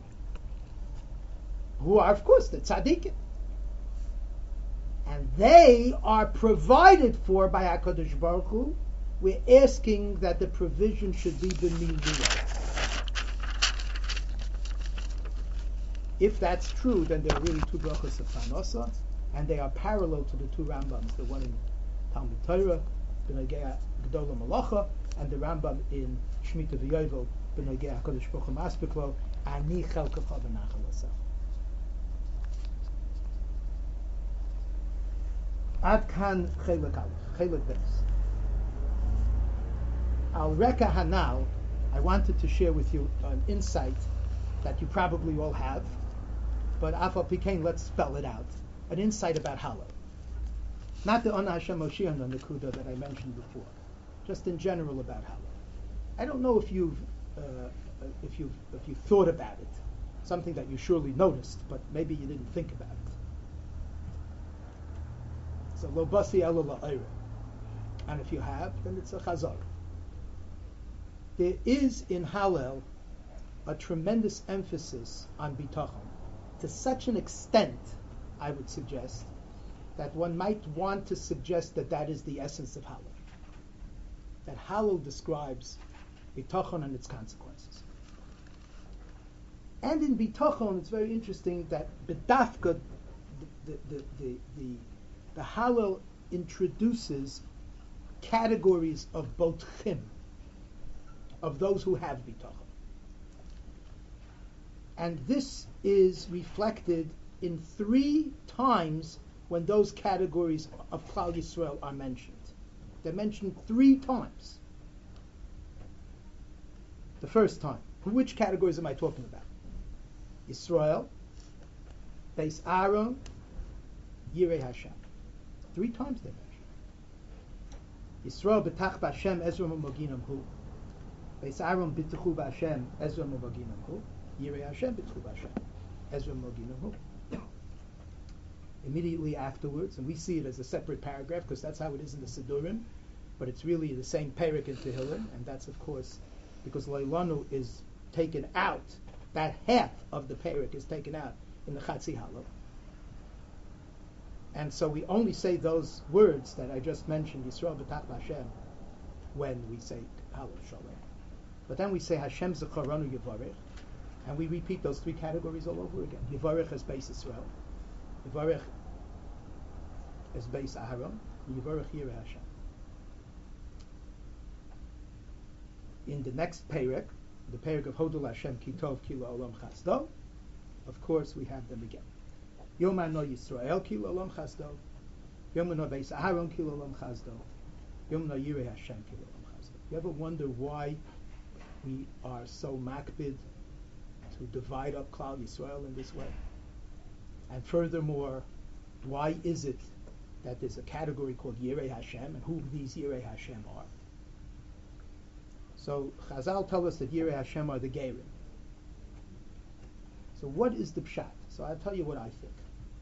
Speaker 1: who are, of course, the tzaddikim. And they are provided for by HaKadosh Baruch Hu. We're asking that the provision should be b'miluah. If that's true, then there are really two brachos of parnasa, and they are parallel to the two Rambams, the one in Talmud Torah, b'nogea Gedolah Malacha, and the Rambam in Shemitah V'Yovel, b'nogea HaKadosh Baruch Hu Maspik Lo, Ani Chelkecha B'Nachal Asach. Ad kan Chelek Aleph, Chelek Beis. Al Reka Hanal, I wanted to share with you an insight that you probably all have, but Afal Pikain, let's spell it out. An insight about Hallel. Not the Ona Hashem Moshiach Nakuda that I mentioned before, just in general about Hallel. I don't know if you've uh, if you've if you've thought about it, something that you surely noticed, but maybe you didn't think about it. It's a lo basi ela la'ira, and if you have, then it's a chazar. There is in Hallel a tremendous emphasis on bitachon, to such an extent, I would suggest, that one might want to suggest that that is the essence of Hallel. That Hallel describes bitachon and its consequences. And in bitachon, it's very interesting that bedafka, the the the the, the, the Hallel introduces categories of botzchim, of those who have bitachon. And this is reflected in three times when those categories of Klal Yisrael are mentioned. They're mentioned three times. The first time. Which categories am I talking about? Yisrael, Beis Aaron, Yirei Hashem. Three times they're mentioned. Yisrael b'tach b'Hashem Ezra Moginam Hu. Beis Aaron b'tichu b'Hashem Ezra Moginam Hu. Yirei Hashem b'tchu b'Hashem Ezra Moginam Hu. Immediately afterwards, and we see it as a separate paragraph because that's how it is in the Sidurim, but it's really the same parak in Tehillim, and that's of course because Leilanu is taken out, that half of the parak is taken out in the Chatzi Hallel. And so we only say those words that I just mentioned, Yisrael b'tach b'Hashem, when we say Hallel Shalom. But then we say Hashem Zecharanu Yivarech, and we repeat those three categories all over again. Yivarech as Beis Yisrael, Yivarech as Beis Aharon, Yivarech Yireh Hashem. In the next Perek, the Perek of Hodul Hashem Kitov Kilo Olam Chasdo, of course we have them again. Yom Ano Yisrael Kilo Olam Chasdo, Yom Ano Beis Aharon Kilo Olam Chasdo, Yom Ano Yireh Hashem Kilo Olam Chasdo. You ever wonder why we are so makbid to divide up Klal Yisrael in this way? And furthermore, why is it that there's a category called Yireh Hashem, and who these Yireh Hashem are? So Chazal tell us that Yireh Hashem are the Gerim. So what is the pshat? So I'll tell you what I think.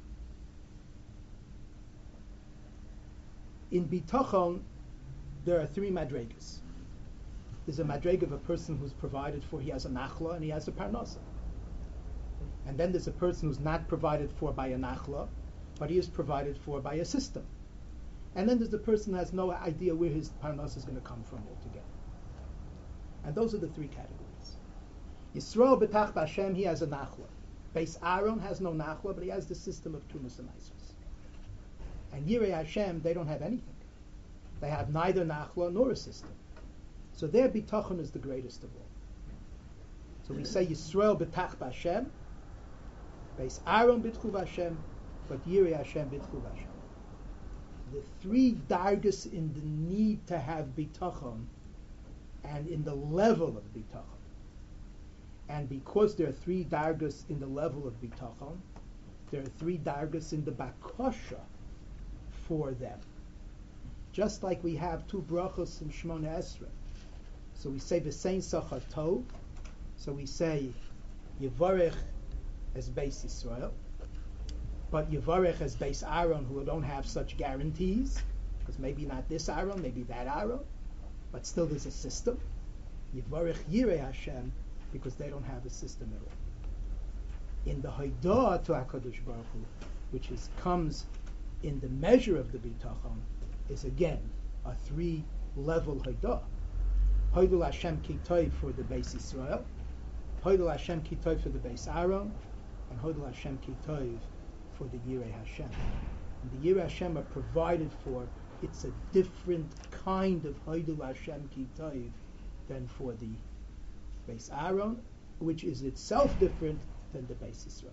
Speaker 1: In Bitachon, there are three madregas. There's a madrega of a person who's provided for, he has a nachla and he has a parnasa. And then there's a person who's not provided for by a nachla, but he is provided for by a system. And then there's the person who has no idea where his parnasa is going to come from altogether. And those are the three categories. Yisrael b'tach b'Hashem, he has a nachla. Beis Aaron has no nachla, but he has the system of Tumas and Meisos. And Yireh Hashem, they don't have anything. They have neither nachla nor a system. So their bitachon is the greatest of all. So we say Yisrael b'tach b'Hashem, Beis Aaron b'tchu b'Hashem, but Yireh Hashem b'tchu b'Hashem. The three dargas in the need to have bitachon and in the level of bitachon. And because there are three dargas in the level of bitachon, there are three dargas in the bakosha for them. Just like we have two brachos in Shmona Esrei. So we say V'sein Sachar Tov. So we say Yivarech as Beis Yisrael, but Yivarech as Beis Aaron, who don't have such guarantees, because maybe not this Aaron, maybe that Aaron, but still there's a system. Yivarech Yireh Hashem, because they don't have a system at all. In the Haidah to HaKadosh Baruch Hu, which is comes in the measure of the Bitachon, is again a three-level Haidah. Hodul Hashem Kitov for the Beis Yisrael, Hodul Hashem Kitov for the Beis Aaron, and Hodul Hashem Kitov for the Yireh Hashem. And the Yireh Hashem are provided for. It's a different kind of Hodul Hashem Kitov than for the Beis Aaron, which is itself different than the Beis Yisrael.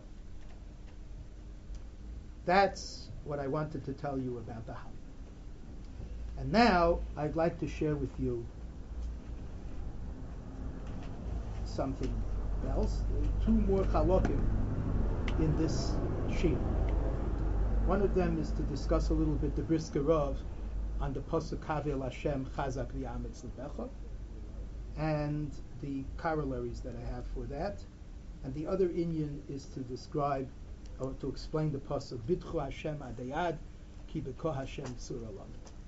Speaker 1: That's what I wanted to tell you about the Hal. And now I'd like to share with you something else. There are two more halakim in this sheet. One of them is to discuss a little bit the Brisker Rav on the Pasuk Kavel Hashem Chazak V'Yametz Lebecha, and the corollaries that I have for that. And the other inyan is to describe or to explain the Pasuk Vidchu Hashem Adayad Ki B'Ko Hashem Tzur Olam.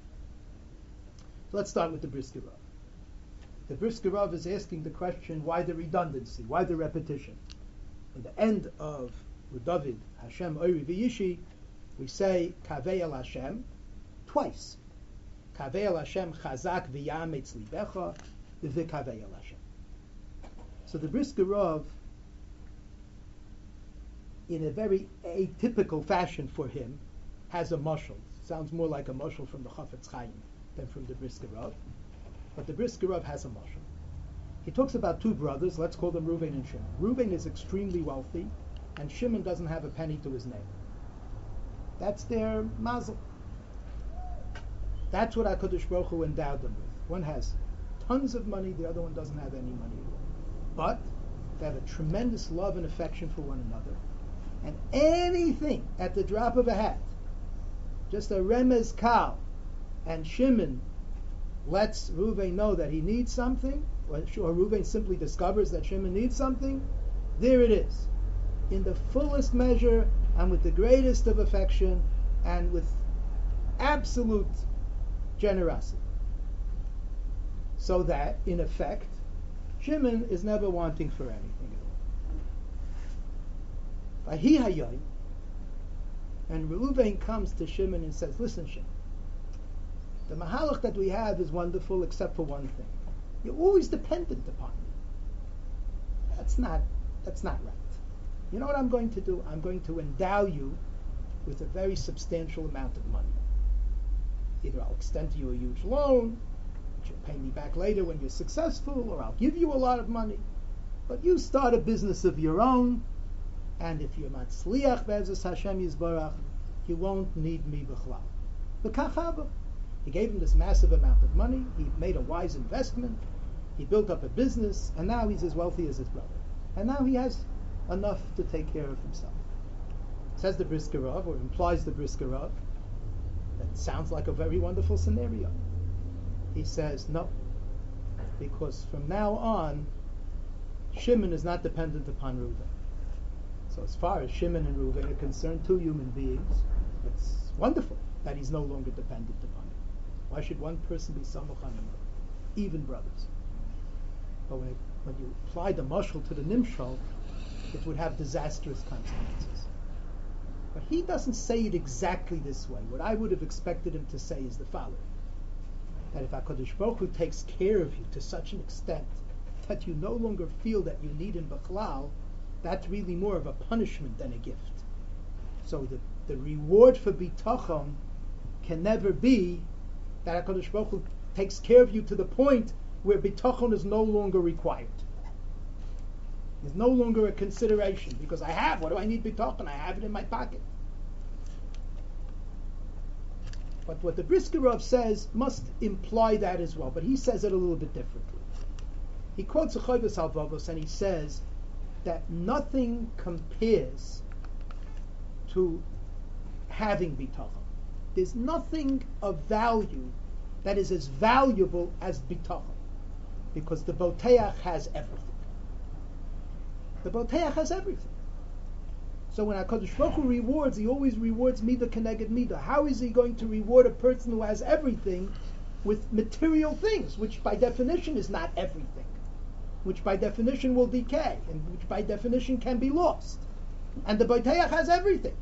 Speaker 1: So let's start with the Brisker Rav. The Brisker Rav is asking the question, why the redundancy? Why the repetition? At the end of David, Hashem Oiri V'Yishi, we say Kavei El Hashem twice. Kavei El Hashem Chazak V'Yametz Libecha V'Kavei El Hashem. So the Brisker Rav, in a very atypical fashion for him, has a mashal. Sounds more like a mashal from the Chafetz Chaim than from the Brisker Rav. But the Brisker Rav has a mashal. He talks about two brothers, let's call them Reuven and Shimon. Reuven is extremely wealthy, and Shimon doesn't have a penny to his name. That's their mazel. That's what HaKadosh Baruch Hu endowed them with. One has tons of money, the other one doesn't have any money at all. But they have a tremendous love and affection for one another. And anything at the drop of a hat, just a remez kal, and Shimon lets Reuven know that he needs something, or Reuven simply discovers that Shimon needs something, there it is. In the fullest measure, and with the greatest of affection, and with absolute generosity. So that, in effect, Shimon is never wanting for anything at all. Vahi hayoy, and Reuven comes to Shimon and says, listen, Shimon, The mahalach that we have is wonderful except for one thing. You're always dependent upon me. That's not, that's not right. You know what I'm going to do? I'm going to endow you with a very substantial amount of money. Either I'll extend to you a huge loan, which you'll pay me back later when you're successful, or I'll give you a lot of money. But you start a business of your own, and if you're matzliach be'ezus Hashem Yisborach, you won't need me b'chlal. V'kachava. He gave him this massive amount of money. He made a wise investment. He built up a business, and now he's as wealthy as his brother. And now he has enough to take care of himself. Says the Brisker Rav, or implies the Brisker Rav, that sounds like a very wonderful scenario. He says no, because from now on, Shimon is not dependent upon Reuven. So as far as Shimon and Reuven are concerned, two human beings, it's wonderful that he's no longer dependent upon him. Why should one person be samuch on another? Even brothers. But when, it, when you apply the mashal to the nimshal, it would have disastrous consequences. But he doesn't say it exactly this way. What I would have expected him to say is the following: that if HaKadosh Baruch Hu takes care of you to such an extent that you no longer feel that you need him b'chlal, that's really more of a punishment than a gift. So the, the reward for bitachon can never be that HaKadosh Baruch Hu takes care of you to the point where bitachon is no longer required. It's no longer a consideration, because I have, what do I need bitachon? I have it in my pocket. But what the Brisker Rav says must imply that as well, but he says it a little bit differently. He quotes a Chovos HaLevavos and he says that nothing compares to having bitachon. There's nothing of value that is as valuable as bitachon, because the boteach has everything. The boteach has everything. So when HaKadosh Baruch Hu rewards, he always rewards midah keneged midah. How is he going to reward a person who has everything with material things, which by definition is not everything, which by definition will decay, and which by definition can be lost? And the boteach has everything.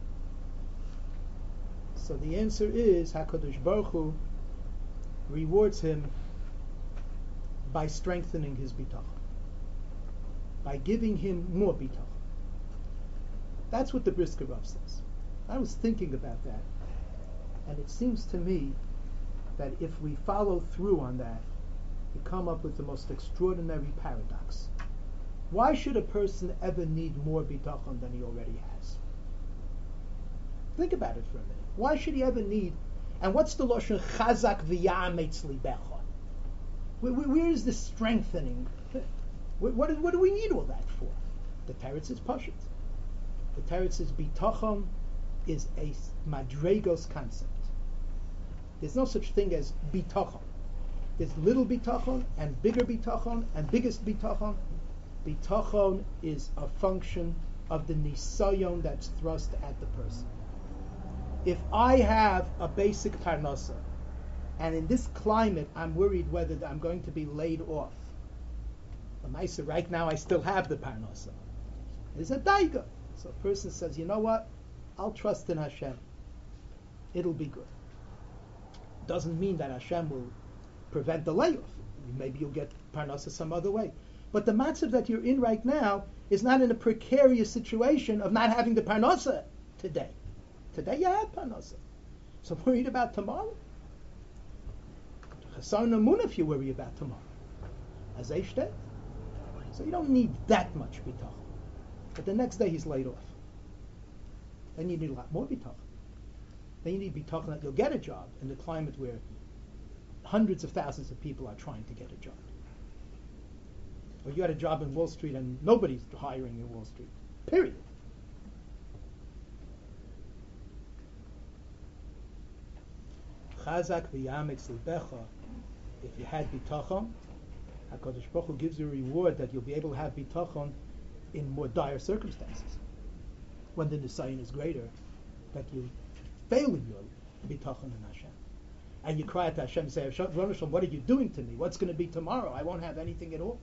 Speaker 1: So the answer is HaKadosh Baruch Hu rewards him by strengthening his bitachon, by giving him more bitachon. That's what the Brisker Rav says. I was thinking about that, and it seems to me that if we follow through on that, we come up with the most extraordinary paradox. Why should a person ever need more bitachon than he already has? Think about it for a minute. Why should he ever need? And what's the lashon chazak v'yametz libecha? Where, where, where is this strengthening? What, what, what do we need all that for? The teretz is pashut. The teretz is bitachon is a madregos concept. There's no such thing as bitachon. There's little bitachon and bigger bitachon and biggest bitachon. Bitachon is a function of the nisayon that's thrust at the person. If I have a basic parnasa, and in this climate I'm worried whether I'm going to be laid off, L'maisa, right now I still have the parnasa. There's a daiga. So a person says, you know what? I'll trust in Hashem. It'll be good. Doesn't mean that Hashem will prevent the layoff. Maybe you'll get parnasa some other way. But the matzav that you're in right now is not in a precarious situation of not having the parnasa today. Today you have parnasa. So worried about tomorrow? Chasar namun if you worry about tomorrow. As Eishtet. So you don't need that much bitachon. But the next day he's laid off. Then you need a lot more bitachon. Then you need bitachon that you'll get a job in the climate where hundreds of thousands of people are trying to get a job. Or you had a job in Wall Street and nobody's hiring in Wall Street. Period. Chazak v'yametz libecha. If you had bitachon, HaKadosh Baruch Hu gives you a reward that you'll be able to have bitachon in more dire circumstances. When the nisayon is greater, that you fail in your bitachon in Hashem. And you cry out to Hashem and say, Hashem, what are you doing to me? What's going to be tomorrow? I won't have anything at all.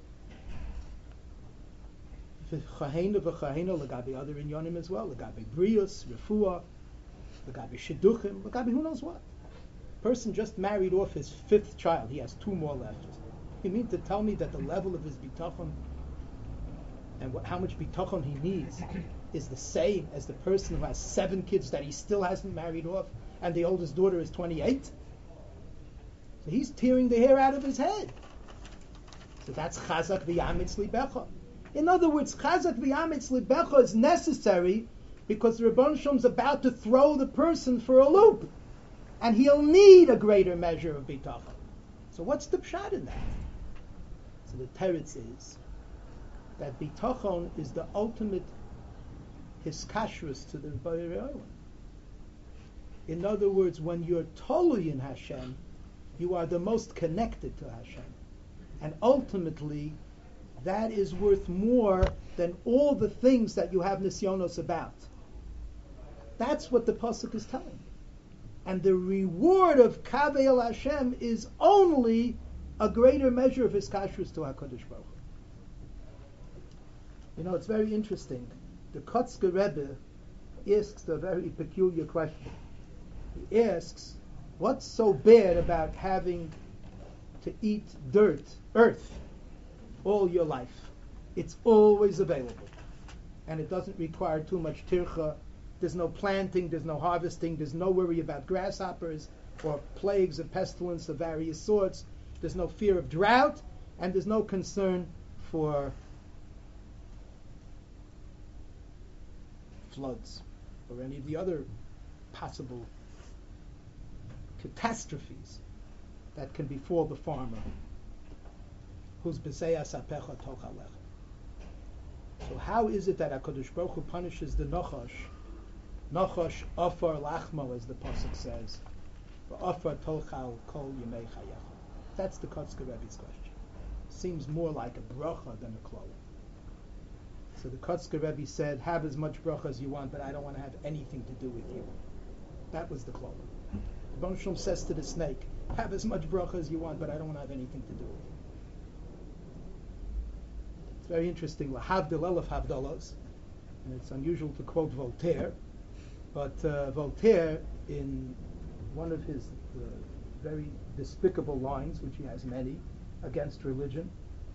Speaker 1: V'chaheinu v'chaheinu l'gabi other inyonim as well. L'gabi brius, refuah, l'gabi shidduchim, l'gabi who knows what. person just married off his fifth child. He has two more left. You mean to tell me that the level of his bitachon and what, how much bitachon he needs is the same as the person who has seven kids that he still hasn't married off, and the oldest daughter is twenty-eight? So he's tearing the hair out of his head. So that's chazak v'yamitz libecha. In other words, chazak v'yamitz libecha is necessary because the Rebbeinu Shalom's about to throw the person for a loop, and he'll need a greater measure of bitachon. So what's the pshat in that? So the teretz is that bitachon is the ultimate hiskashrus to the Rebbeinu Shalom. In other words, when you're totally in Hashem, you are the most connected to Hashem. And ultimately, that is worth more than all the things that you have nisyonos about. That's what the pasuk is telling. And the reward of Kaveh El Hashem is only a greater measure of his kashrus to HaKadosh Baruch Hu. You know, it's very interesting. The Kotzker Rebbe asks a very peculiar question. He asks, what's so bad about having to eat dirt, earth, all your life? It's always available. And it doesn't require too much tircha. There's no planting, there's no harvesting, there's no worry about grasshoppers or plagues or pestilence of various sorts. There's no fear of drought, and there's no concern for floods or any of the other possible catastrophes that can befall the farmer whose b'seyas apecha toch alecha. So how is it that HaKadosh Baruch Hu punishes the Nachash? Nachash afar lachmo, as the pasuk says, afar tolchal kol yemei chayecha. That's the Kotzker Rebbe's question. Seems more like a bracha than a klala. So the Kotzker Rebbe said, have as much bracha as you want, but I don't want to have anything to do with you. That was the klala. The Rebbeinu Shalom says to the snake, have as much bracha as you want, but I don't want to have anything to do with you. It's very interesting. Lahavdil elef havdalos, and it's unusual to quote Voltaire, but uh, Voltaire, in one of his uh, very despicable lines, which he has many, against religion,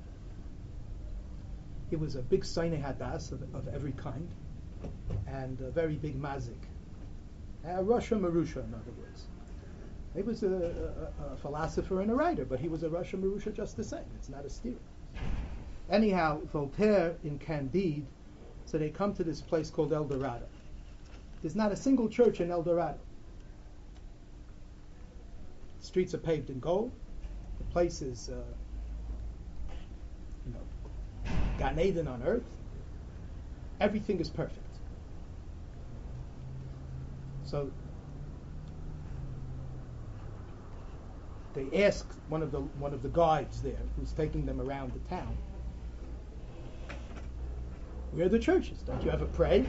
Speaker 1: he was a big Sainei Hadas of, of every kind, and a very big mazik. A Rasha Marusha, in other words. He was a, a, a philosopher and a writer, but he was a Rasha Marusha just the same. It's not a steer. Anyhow, Voltaire in Candide, so they come to this place called El Dorado. There's not a single church in El Dorado. The streets are paved in gold. The place is, uh, you know, Gan Eden on earth. Everything is perfect. So they ask one of the one of the guides there, who's taking them around the town, where are the churches? Don't you ever pray?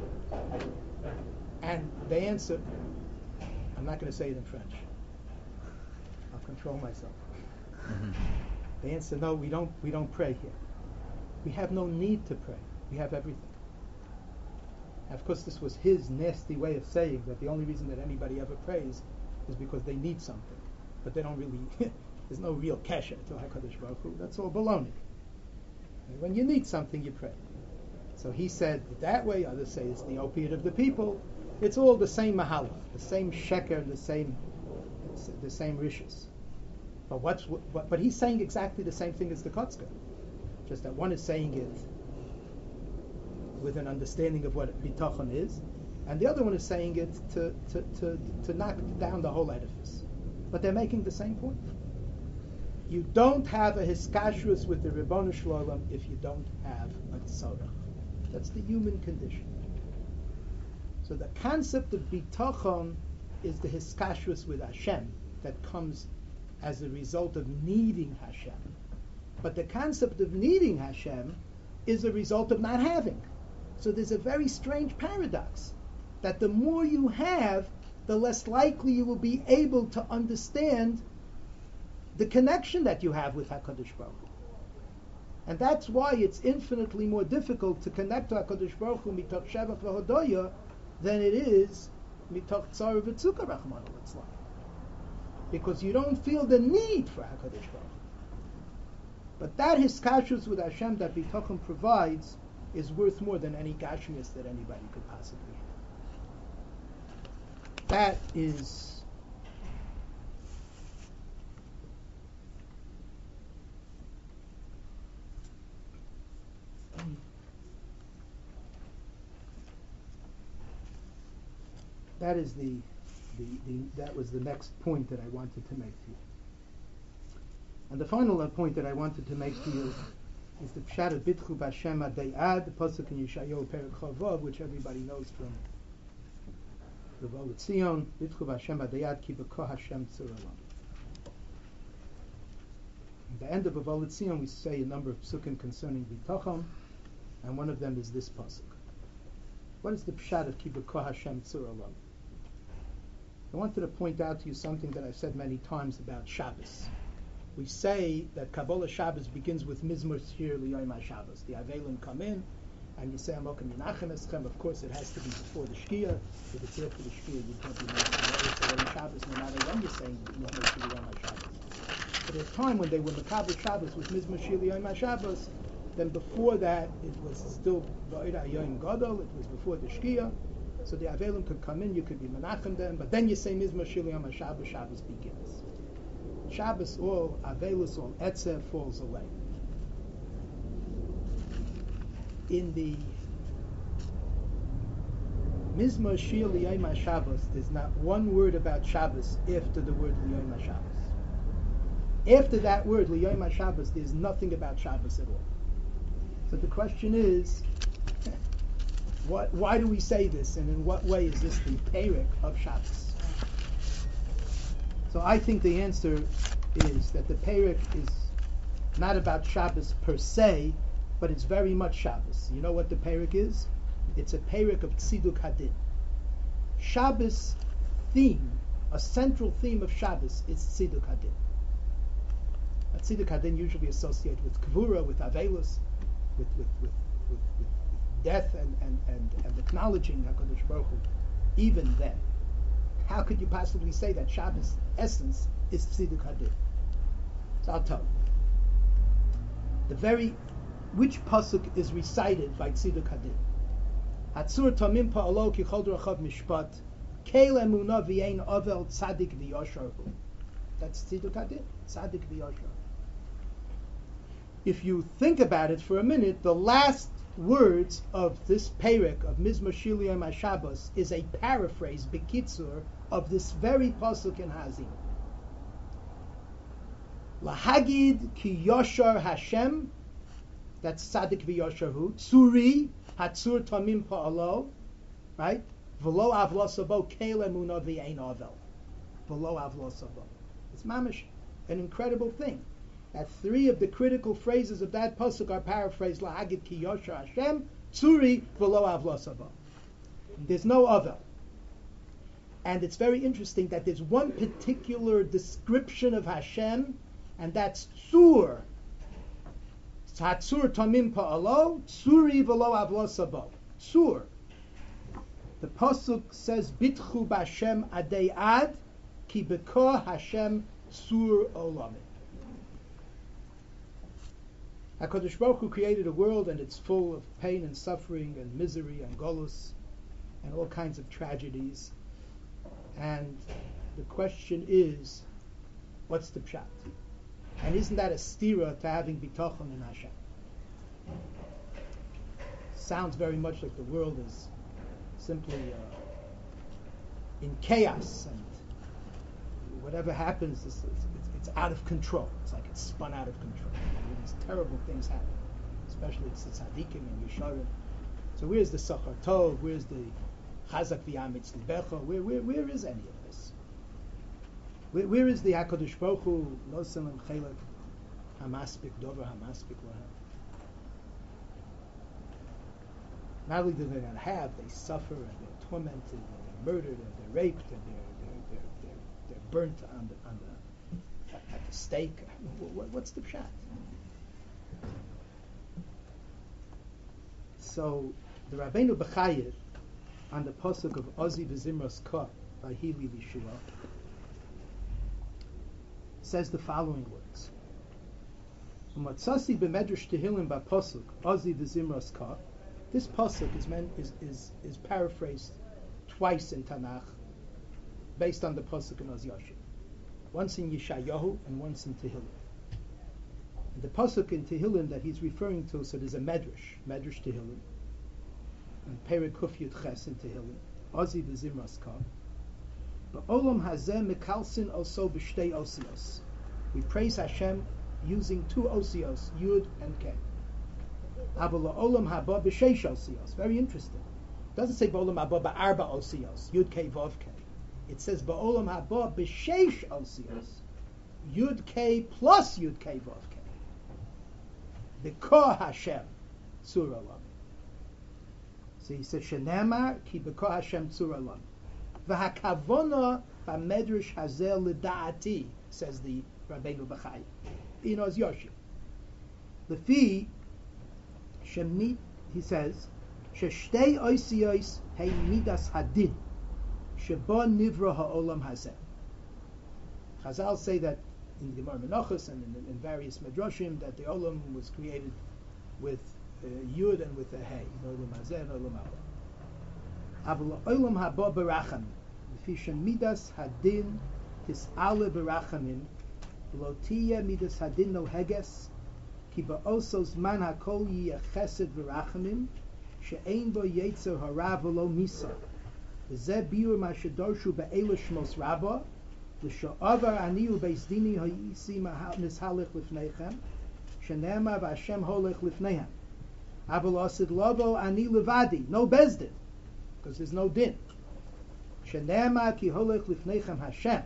Speaker 1: And they answer, I'm not going to say it in French. I'll control myself. Mm-hmm. They answer, no, we don't we don't pray here. We have no need to pray. We have everything. And of course, this was his nasty way of saying that the only reason that anybody ever prays is because they need something. But they don't really, there's no real kesher to HaKadosh Baruch Hu. That's all baloney. And when you need something, you pray. So he said that way. Others say it's the opiate of the people. It's all the same mahalach, the same sheker, the same, the same rishis. But what's what, but he's saying exactly the same thing as the Kotzker, just that one is saying it with an understanding of what bitachon is, and the other one is saying it to to to, to knock down the whole edifice. But they're making the same point. You don't have a hiskashrus with the Ribono Shel Olam if you don't have a tzorach. That's the human condition. So the concept of bitachon is the hiskashrus with Hashem that comes as a result of needing Hashem. But the concept of needing Hashem is a result of not having. So there's a very strange paradox that the more you have, the less likely you will be able to understand the connection that you have with HaKadosh Baruch Hu. And that's why it's infinitely more difficult to connect to HaKadosh Baruch Hu mitoch shevach v'hodoya than it is mitoch tzar v'tzukah rachmana litzlan. because you don't feel the need for HaKadosh Baruch Hu. But that hiskashus with Hashem that Bitachon provides is worth more than any gashmius that anybody could possibly have. That is that is the, the, the that was the next point that I wanted to make to you. And the final point that I wanted to make to you is the Pshat of Bitchu B'Hashem Adayad, the pasuk in Yeshayahu Perek Chavav, which everybody knows from the Volet Zion. Bitchu B'Hashem Adayad Ki B'Ko Hashem Tzur Olam. At the end of Volet Zion, we say a number of psukim concerning Bitachon, and one of them is this pasuk. What is the Pshat of Ki B'Ko Hashem Tzur Olam? I wanted to point out to you something that I've said many times about Shabbos. We say that Kabbalah Shabbos begins with Mizmor Shir L'Yom HaShabbos. The Avelim come in, and you say Amokim Yinachem Eschem. Of course, it has to be before the Shkia. If it's after the Shkia, you can't be Mizmor Shabbos, no matter when you're saying Mizmor Shir L'Yom HaShabbos. But there's time when they were Makabel Shabbos with Mizmor Shir L'Yom HaShabbos. Then before that, it was still Va'ira Yom Gadol. It was before the Shkia. So the Avelim could come in, you could be Menachem them, but then you say Mizmor Shir L'Yom HaShabbos, Shabbos begins. Shabbos, all Avelus, all Etzer falls away. In the Mizmor Shir L'Yom HaShabbos, there's not one word about Shabbos after the word L'Yom HaShabbos. After that word L'Yom HaShabbos, there's nothing about Shabbos at all. So the question is, what, why do we say this, and in what way is this the Perek of Shabbos? So I think the answer is that the Perek is not about Shabbos per se, but it's very much Shabbos. You know what the Perek is? It's a Perek of Tziduk Hadin. Shabbos theme, a central theme of Shabbos is Tziduk Hadin. Now, Tziduk Hadin usually associated with Kvura, with Avelus, with, with, with, with, with death and, and, and, and acknowledging HaKadosh Baruch Hu. Even then, how could you possibly say that Shabbos' essence is Tziduk Hadin? So I'll tell you. The very, which pasuk is recited by Tziduk Hadin? Hatzur tamim pa'alo ki chol drachav mishpat, keil emunah v'yein avel tzadik v'yashar hu. That's Tziduk Hadin, tzadik v'yashar. If you think about it for a minute, the last words of this Perek of Mizmor Shir L'Yom HaShabbos is a paraphrase, bekitzur, of this very pasuk in Hazin. Lahagid ki yoshar Hashem, that's Tzadik v'Yashar Hu. Tzuri hatzur tamim pa'alo, right? V'lo avlosabo keil emunah v'yein avel. V'lo avlosabo. It's mamish, an incredible thing. That three of the critical phrases of that pasuk are paraphrased. Lahagid ki yoshar Hashem, tzuri v'lo avlosabo. There's no avel. And it's very interesting that there's one particular description of Hashem, and that's Tzur. Tzur tamim pa'alo, Tzuri v'lo avlosabo. Tzur. The pasuk says, Bitchu b'Hashem adei ad, ki b'ko Hashem tzur olamim. HaKadosh Baruch Hu created a world, and it's full of pain and suffering and misery and golus and all kinds of tragedies. And the question is, what's the pshat? And isn't that a stira to having bitachon in Hashem? Sounds very much like the world is simply uh, in chaos, and whatever happens, is, it's, it's out of control. It's like it's spun out of control. And these terrible things happen, especially to tzaddikim and yesharim. So where's the sachar tov? Where's the Chazak v'yamitz libecha? Where, where, where is any of this? Where, where is the HaKadosh Baruch Hu nosim and chelak hamaspik dover hamaspik lahem? Not only do they not have, they suffer and they're tormented and they're murdered and they're raped and they're they're they're they're, they're burnt on the on the at the stake. What, what's the pshat? So the Rabbeinu B'Chayev, on the pasuk of Ozi v'Zimras Ka by Hili Lishua, says the following words. Matzasi b'medrash Tehillim b'pasuk Ozi v'zimras ka. This pasuk is, meant, is, is, is paraphrased twice in Tanakh based on the pasuk in Oz Yashim. Once in Yeshayahu and once in Tehillim. And the pasuk in Tehillim that he's referring to, so there's a medrash, medrash Tehillim, and Perek Kuf Yud Ches in Tehillim, Ozi v'zimras ka. Ba'olam hazeh mekalsin also b'shtei osios. We praise Hashem using two osios, Yud and K. Aval la'olam haba b'sheish osios. Very interesting. It doesn't say ba'olam haba ba'arba osios, Yud K Vav K. It says ba'olam haba b'sheish osios, Yud K plus Yud K Vav K. B'ko Hashem tzura lam. So he says shenemar ki b'ko Hashem tzura lam. V'hakavona b'medrash hazel l'da'ati, says the Rabbeinu Bachai in Oz Yoshim. The fee shemit, he says, sheshtei oisiyos hey midas hadin sheba nivra ha'olam hazeh. Chazal say that in the Gemara Menachos and in, in various medrashim that the olam was created with uh, yud and with a hey, olam hazeh and olam haba. Aval olam haba berachamim, the fee shemidas hadin tis'ale berachamim. Lotia midas hadin no heges, ki ba'osos man hakol yiyeh chesed v'rachamim, she'ein bo yetzer hara v'lo misa. V'zeh biur ma shedorshu be'ela shmos rabba, l'sho'avar ani u'beis dini ha'yisi nishalech lifneichem, she'nema v'Hashem holech lifneihem. Aval osid lobo ani levadi, no bezdin, because there's no din. She'nema ki holech lifneichem Hashem.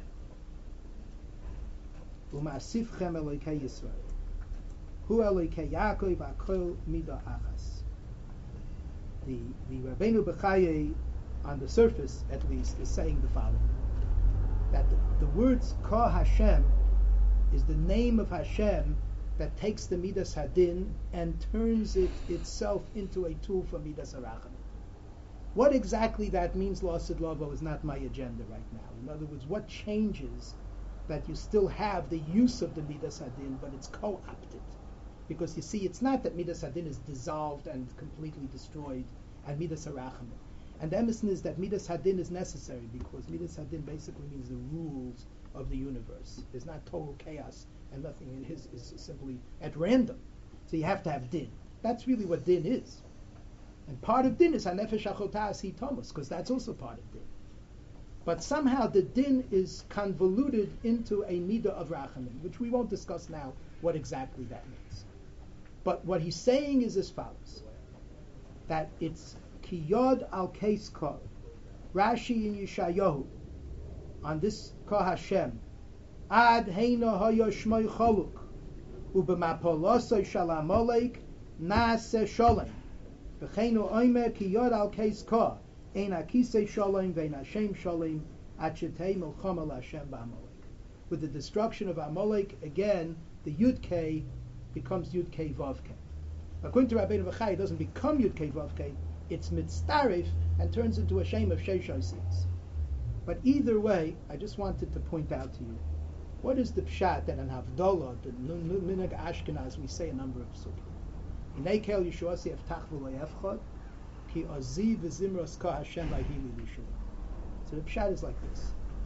Speaker 1: U'ma'asifchem Elokei Yisrael. Hu Elokei Yaakov Akol Mida Achas. The the Rabbeinu Bechaye, on the surface at least, is saying the following: that the, the words Ka Hashem is the name of Hashem that takes the Midas Hadin and turns it itself into a tool for Midas Harachamim. What exactly that means, L'Asid Lavo, is not my agenda right now. In other words, what changes that you still have the use of the Midas Hadin, but it's co-opted. Because you see, it's not that Midas Hadin is dissolved and completely destroyed, and Midas Harachamim. And the emission is that Midas Hadin is necessary, because Midas Hadin basically means the rules of the universe. There's not total chaos, and nothing in his is simply at random. So you have to have Din. That's really what Din is. And part of Din is Hanefesh Achotas Hi Thomas, because that's also part of Din. But somehow the din is convoluted into a midah of rachamim, which we won't discuss now what exactly that means. But what he's saying is as follows: that it's kiyod al case kol. Rashi in Yeshayahu on this Ka Hashem ad heina hayo shmoi chaluk ubemapolosay shalamolek nase sholem v'cheinu oimer kiyod al case kol. Ein akisei shalom vein Hashem shalom achetei milchama l'Hashem b'Amalek. With the destruction of Amalek, again, the Yud K becomes Yud K Vav K. According to Rabbeinu Bachai, it doesn't become Yud K Vav K, it's mitztarif and turns into a shame of Sheish Osios. But either way, I just wanted to point out to you, what is the pshat that in Havdalah, the Minhag Ashkenaz, we say a number of psukim. Hinei kel Yeshuasi eftach v'lo yefchad, ki ozi v'zimros ka Hashem v'hili l'shua. So the pshat is like this.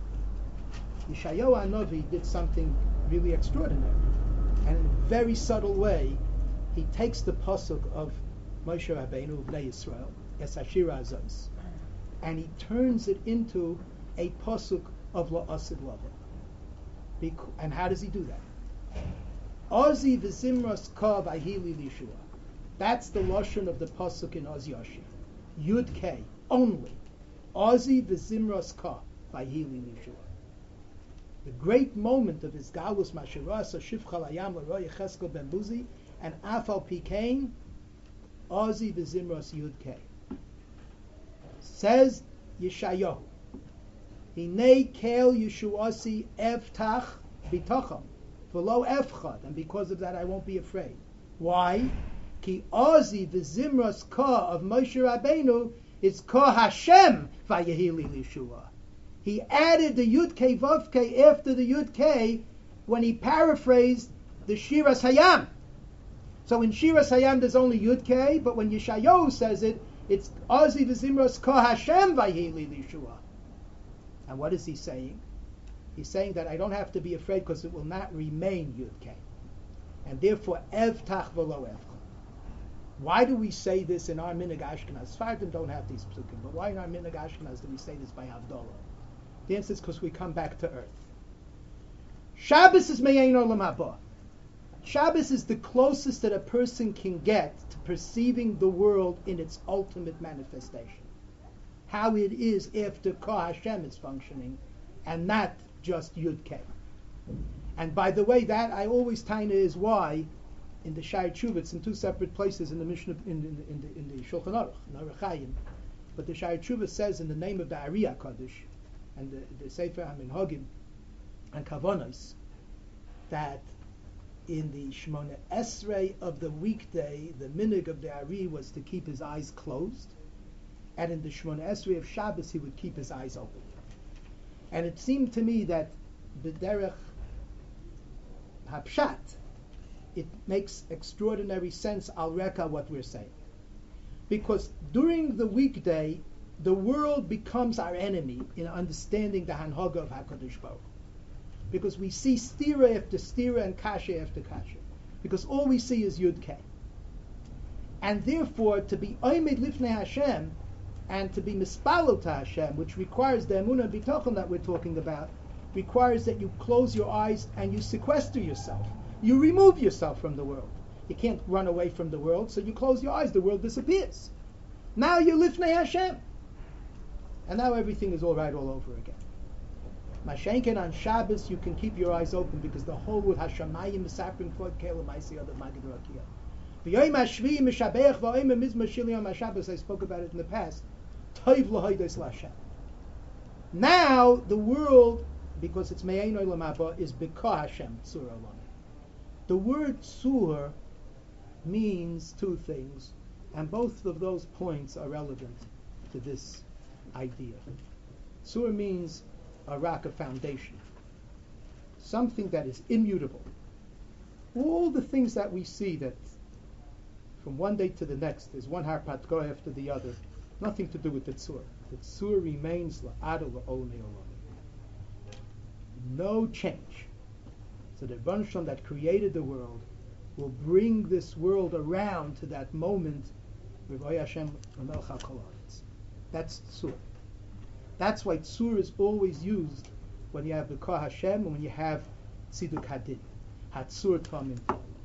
Speaker 1: Yeshayahu Hanavi did something really extraordinary. And in a very subtle way, he takes the pasuk of Moshe Rabbeinu, Bnei Yisrael, Es Hashira Azos, and he turns it into a pasuk of La'asid Lava. And how does he do that? Ozi v'zimros ka v'hili l'shua. That's the lashon of the pasuk in Oz Yoshim. Yud K only. Ozi v'zimros ka v'hili l'shua. The great moment of his galus mashiras shivcha layam l'roy Yecheskel ben Buzi and Afal Pikain Ozi v'zimros Yud K. Says Yeshayahu, Hinei kel Yeshuasi evtach bitacham v'lo efchad, and because of that I won't be afraid. Why? Ki Ozi v'zimros ka of Moshe Rabbeinu is ka Hashem v'yehili l'shua. He added the Yud K Vav K after the Yud K when he paraphrased the Shiras Hayam. So in Shiras Hayam there's only Yud Kei, but when Yeshayahu says it, it's Ozi v'Zimros Ko Hashem vayhili lishua. And what is he saying? He's saying that I don't have to be afraid because it will not remain Yud Kei. And therefore, Evtach v'lo Evcha. Why do we say this in our Minig Ashkenaz? Sfardim don't have these psukim, but why in our Minig Ashkenaz do we say this by Havdalah? The answer is because we come back to earth. Shabbos is Me'ein Olam Haba. Shabbos is the closest that a person can get to perceiving the world in its ultimate manifestation. How it is after Ko Hashem is functioning, and not just Yud Kei. And by the way, that I always taina is why in the Shai Tshuva, it's in two separate places in the Mishnah, in, in, in, the, in the Shulchan Aruch, in Orach Chayim, but the Shai Tshuva says in the name of the Ari HaKadosh and the, the Sefer HaMinhagim and Kavanos that in the Shmona Esrei of the weekday, the minig of the Ari was to keep his eyes closed, and in the Shmona Esrei of Shabbos he would keep his eyes open. And it seemed to me that b'derech hapshat, it makes extraordinary sense al reka what we're saying, because during the weekday the world becomes our enemy in understanding the hanhaga of Hakadosh Baruch, because we see stira after stira and kasha after kasha, because all we see is Yud Kei. And therefore, to be oimed lifnei Hashem and to be mispalo to Hashem, which requires the emunah and bitachon that we're talking about, requires that you close your eyes and you sequester yourself. You remove yourself from the world. You can't run away from the world, so you close your eyes, the world disappears. Now you're lifnei Hashem. And now everything is all right all over again. Mashenken on Shabbos, you can keep your eyes open because the whole world Hashemayim Misaprim Kvod Keilah Ma'aseh Adam Magid Rakia. V'yoyim Hashvi Mishabeach V'oyim Mizmor Shil Yom HaShabbos. I spoke about it in the past. Toiv L'Hodos L'Hashem. Now the world, because it's Me'ein Olam Haba, is B'ka Hashem Tzur Olam. The word Tzur means two things, and both of those points are relevant to this idea. Tzur means a rock of foundation, something that is immutable. All the things that we see that from one day to the next is one harpat go after the other, nothing to do with the tzur. The tzur remains la'adu la'olam olam. No change. So the Rebbeinu Shalom that created the world will bring this world around to that moment. That's tzur. That's why tzur is always used when you have the Kah Hashem and when you have Tziduk Hadin. Hatzur Tamim.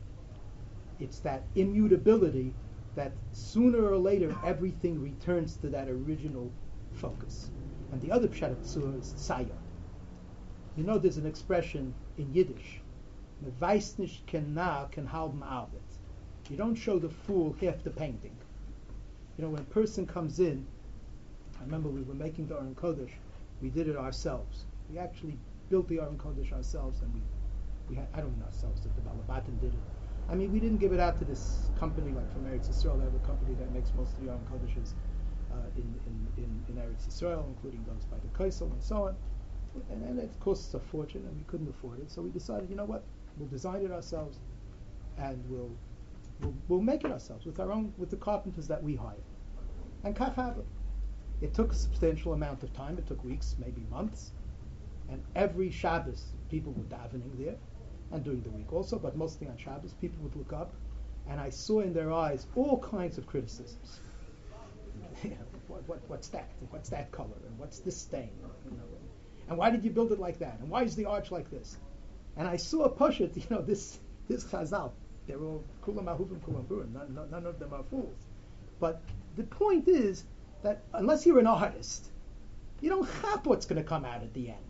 Speaker 1: It's that immutability that sooner or later everything returns to that original focus. And the other pshat of tzur is tzayah. You know, there's an expression in Yiddish, "Meweist nicht ken na ken halben Arbeit." You don't show the fool half the painting. You know, when a person comes in, I remember we were making the Aron Kodesh. We did it ourselves. We actually built the Aron Kodesh ourselves, and we, we had, I don't mean ourselves, the Balabatim did it. I mean, we didn't give it out to this company like from Eretz Yisrael. They have a company that makes most of the Aron Kodeshes uh, in, in, in, in Eretz Yisrael, including those by the Kaisel and so on. And, and it costs a fortune, and we couldn't afford it. So we decided, you know what? We'll design it ourselves, and we'll we'll, we'll make it ourselves with our own, with the carpenters that we hire. And kach have it. It took a substantial amount of time. It took weeks, maybe months. And every Shabbos, people were davening there, and during the week also, but mostly on Shabbos, people would look up, and I saw in their eyes all kinds of criticisms. You know, what, what, what's that? What's that color? And what's this stain? You know, and, and why did you build it like that? And why is the arch like this? And I saw a Poshet, you know, this this Chazal. They're all kulam ahuvim kulam burim. None, none of them are fools. But the point is that unless you're an artist, you don't have what's going to come out at the end.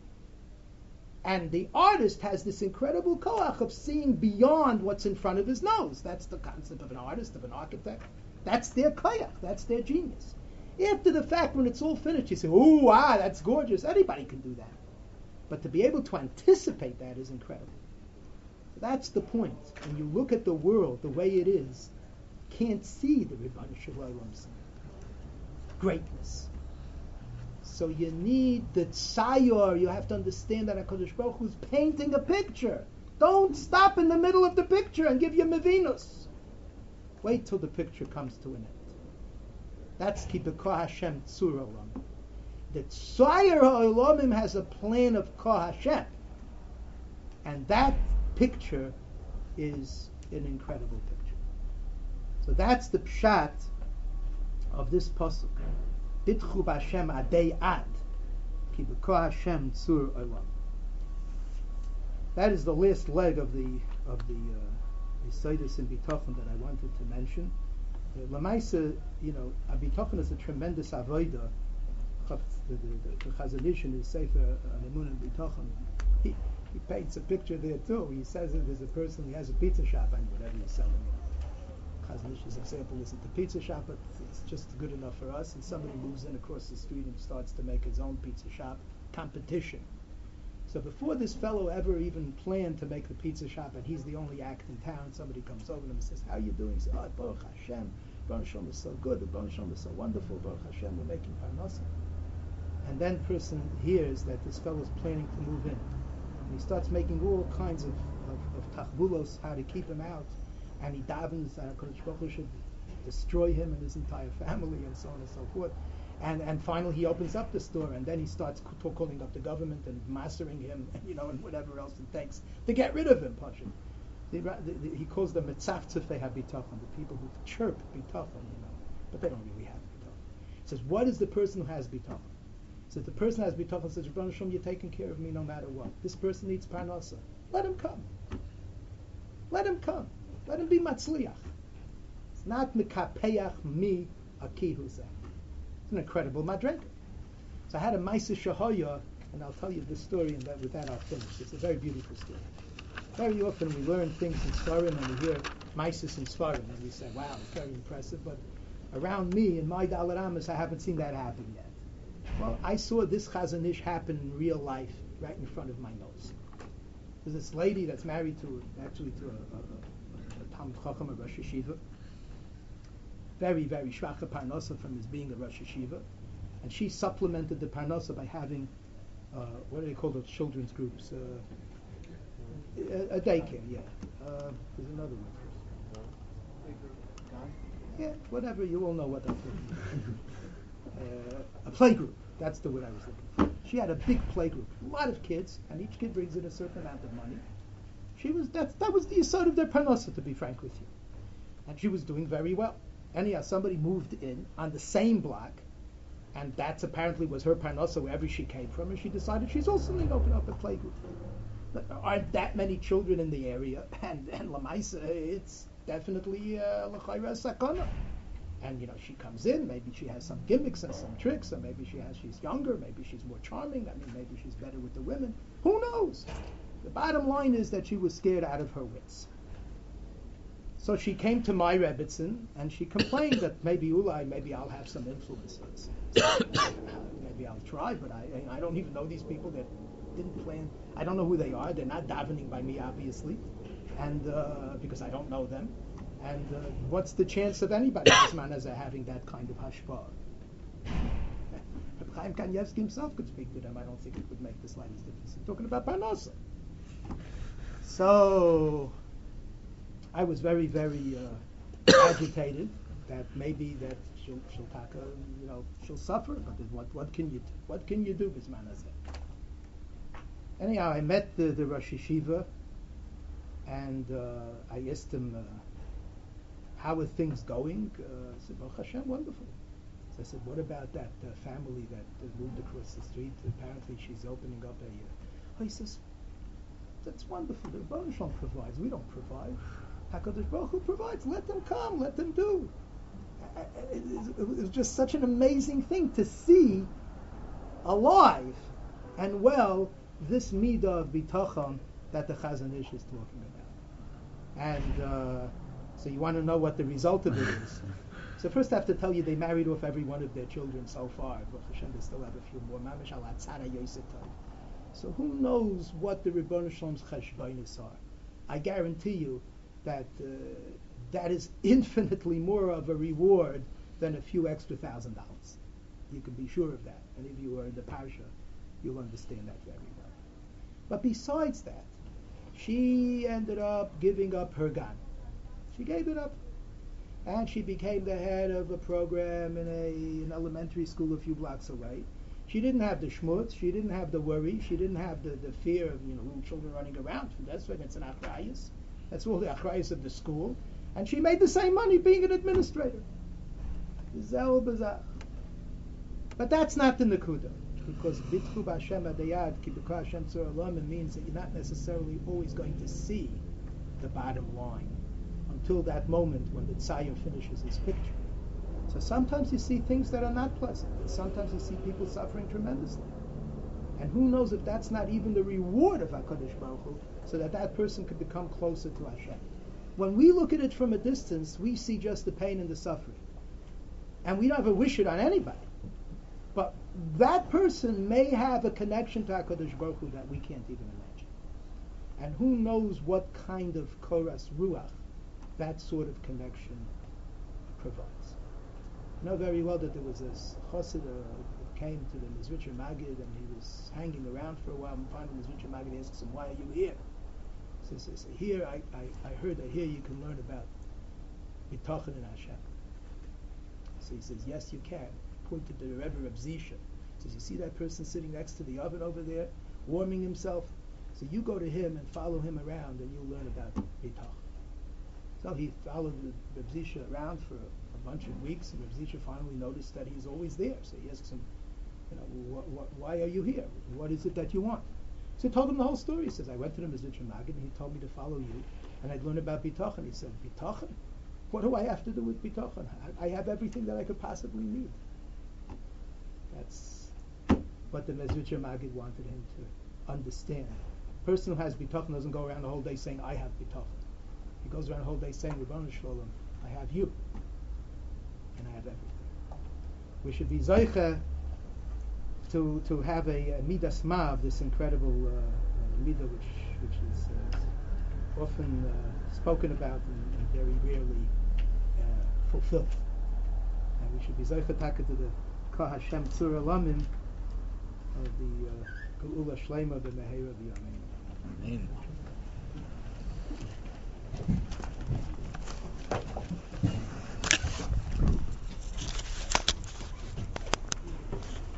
Speaker 1: And the artist has this incredible koach of seeing beyond what's in front of his nose. That's the concept of an artist, of an architect. That's their koach. That's their genius. After the fact, when it's all finished, you say, "Oh, wow, that's gorgeous." Anybody can do that. But to be able to anticipate that is incredible. So that's the point. When you look at the world the way it is, you can't see the Rebbeinu Shalom greatness. So you need the tzayor. You have to understand that HaKadosh Baruch Hu is painting a picture. Don't stop in the middle of the picture and give you mevinus. Wait till the picture comes to an end. That's Kibekah Hashem Tzur Olam. The Tzayor HaOlamim has a plan of Kah Hashem. And that picture is an incredible picture. So that's the pshat of this pasuk. Bitchu b'Hashem adei ad, ki b'Kah Hashem tzur olam. That is the last leg of the of the Yesodus in Bitachon that I wanted to mention. Uh, Lamaisa, you know, Bitachon is a tremendous avodah. The, the, the, the Chazon Ish in his Sefer on Emunah and Bitachon, he, he paints a picture there too. He says that there's a person who has a pizza shop and whatever he's selling. Chazon Ish's example isn't the pizza shop, but it's just good enough for us. And somebody moves in across the street and starts to make his own pizza shop competition. So before this fellow ever even planned to make the pizza shop, and he's the only act in town, somebody comes over to him and says, "How are you doing?" He says, "Oh, Baruch Hashem, Baruch Hashem is so good, the Baruch Hashem is so wonderful, Baruch Hashem, we're making parnasa." And then the person hears that this fellow is planning to move in. And he starts making all kinds of, of, of tachbulos, how to keep him out. And he davens that HaKadosh Baruch Hu should destroy him and his entire family and so on and so forth. And and finally he opens up the store, and then he starts c- calling up the government and mastering him, and, you know, and whatever else it takes to get rid of him, Pashim. The, the, the, he calls them mitzavtzufei habitachon, the people who chirp bitachon, you know, but they don't really have bitachon. He says, what is the person who has bitachon? He says, the person who has bitachon says, Rebbeinu Shalom, you're taking care of me no matter what. This person needs parnasa. Let him come. Let him come. Let him be matzliach. It's not mikapeach mi akihuzeh. It's an incredible madrega. So I had a Maisa Shahoya, and I'll tell you this story, and that, with that I'll finish. It's a very beautiful story. Very often we learn things in Sfarim, and we hear Maisas in Sfarim, and we say, wow, it's very impressive, but around me, in my Dalar Amos, I haven't seen that happen yet. Well, I saw this Chazon Ish happen in real life, right in front of my nose. There's this lady that's married to, actually to a, a, a, a Talmid Chacham, a Rosh Yeshiva, very, very shvacha parnasa from his being a Rosh Yeshiva, and she supplemented the parnasa by having, uh, what do they call those children's groups? Uh, a, a daycare, yeah. Uh, there's another one. Yeah, whatever, you all know what I'm thinking. uh, a playgroup, that's the word I was looking for. She had a big playgroup, a lot of kids, and each kid brings in a certain amount of money. She was that that was the aside of their parnasa, to be frank with you, and she was doing very well. Anyhow, somebody moved in on the same block, and that apparently was her parnasa wherever she came from, and she decided she's also going to open up a playgroup. But there aren't that many children in the area, and and Lamaisa, it's definitely l'chayra sakana. And you know, she comes in, maybe she has some gimmicks and some tricks, or maybe she has she's younger, maybe she's more charming. I mean, maybe she's better with the women. Who knows? The bottom line is that she was scared out of her wits. So she came to my Rebbitzin, and she complained that maybe Ulai, maybe I'll have some influences. So, maybe I'll try, but I I don't even know these people that didn't plan. I don't know who they are. They're not davening by me, obviously, and uh, because I don't know them. And uh, what's the chance of anybody this Manazah having that kind of hashpah? Chaim Kanievsky himself could speak to them. I don't think it would make the slightest difference. I'm talking about Parnasa. So I was very, very uh, agitated that maybe that she'll, she'll taka, you know, she'll suffer. But what, what can you do? What can you do, Bismanazeh? Anyhow, I met the, the Rosh Yeshiva, and uh, I asked him, uh, how are things going? Uh, I said, Baruch Hashem, wonderful. So I said, what about that uh, family that uh, moved across the street? Apparently she's opening up a... Uh, oh, he says, that's wonderful. The Baruch Hashem provides. We don't provide. HaKadosh Baruch Hu provides. Let them come. Let them do. Uh, it, it, it was just such an amazing thing to see alive and well this midah of bitachon that the Chazon Ish is talking about. And uh, so you want to know what the result of it is. So first I have to tell you they married off every one of their children so far. Baruch Hashem, they still have a few more. Mamish al Atzara Yositov. So who knows what the Rebbeinu Shalom's cheshbonos are? I guarantee you that uh, that is infinitely more of a reward than a few extra thousand dollars. You can be sure of that. And if you are in the parsha, you'll understand that very well. But besides that, she ended up giving up her gan. She gave it up. And she became the head of a program in a, an elementary school a few blocks away. She didn't have the schmutz, she didn't have the worry, she didn't have the, the fear of, you know, little children running around. That's when it's an achrayus. That's all the achrayus of the school. And she made the same money being an administrator. But that's not the Nakuda. Because bitchu b'Hashem adayad ki b'kol Hashem tzur olamim means that you're not necessarily always going to see the bottom line until that moment when the tzayin finishes his picture. So sometimes you see things that are not pleasant, and sometimes you see people suffering tremendously. And who knows if that's not even the reward of HaKadosh Baruch Hu, so that that person could become closer to Hashem. When we look at it from a distance, we see just the pain and the suffering. And we don't ever wish it on anybody. But that person may have a connection to HaKadosh Baruch Hu that we can't even imagine. And who knows what kind of koras ruach that sort of connection provides. I know very well that there was this chassid uh, that came to the Mezritcher Magid, and he was hanging around for a while, and finally Mezritcher Magid asks him, why are you here? He says, so, so here, I, I, I heard that here you can learn about bitachon in Hashem. So he says, yes, you can. He pointed to the Rebbe Reb Zisha. He says, you see that person sitting next to the oven over there, warming himself? So you go to him and follow him around, and you'll learn about bitachon. So he followed Reb Zisha around for a, a bunch of weeks, and Reb Zisha finally noticed that he's always there. So he asks him, you know, wh- wh- why are you here? What is it that you want? So he told him the whole story. He says, I went to the Mezritcher Magid, and he told me to follow you, and I'd learn about bitachon. He said, bitachon? What do I have to do with bitachon? I, I have everything that I could possibly need. That's what the Mezritcher Magid wanted him to understand. A person who has bitachon doesn't go around the whole day saying, I have bitachon. He goes around the whole day saying, Ribono Shel Olam, I have you, and I have everything. We should be zoicha to to have a, a midas ma'av, this incredible uh, uh, midah, which which is uh, often uh, spoken about and, and very rarely uh, fulfilled. And we should be zoicha taka to the Kol Hashem Tzur Olamim of the Geula Shleima b'Meheira b'Yameinu.
Speaker 2: Amen.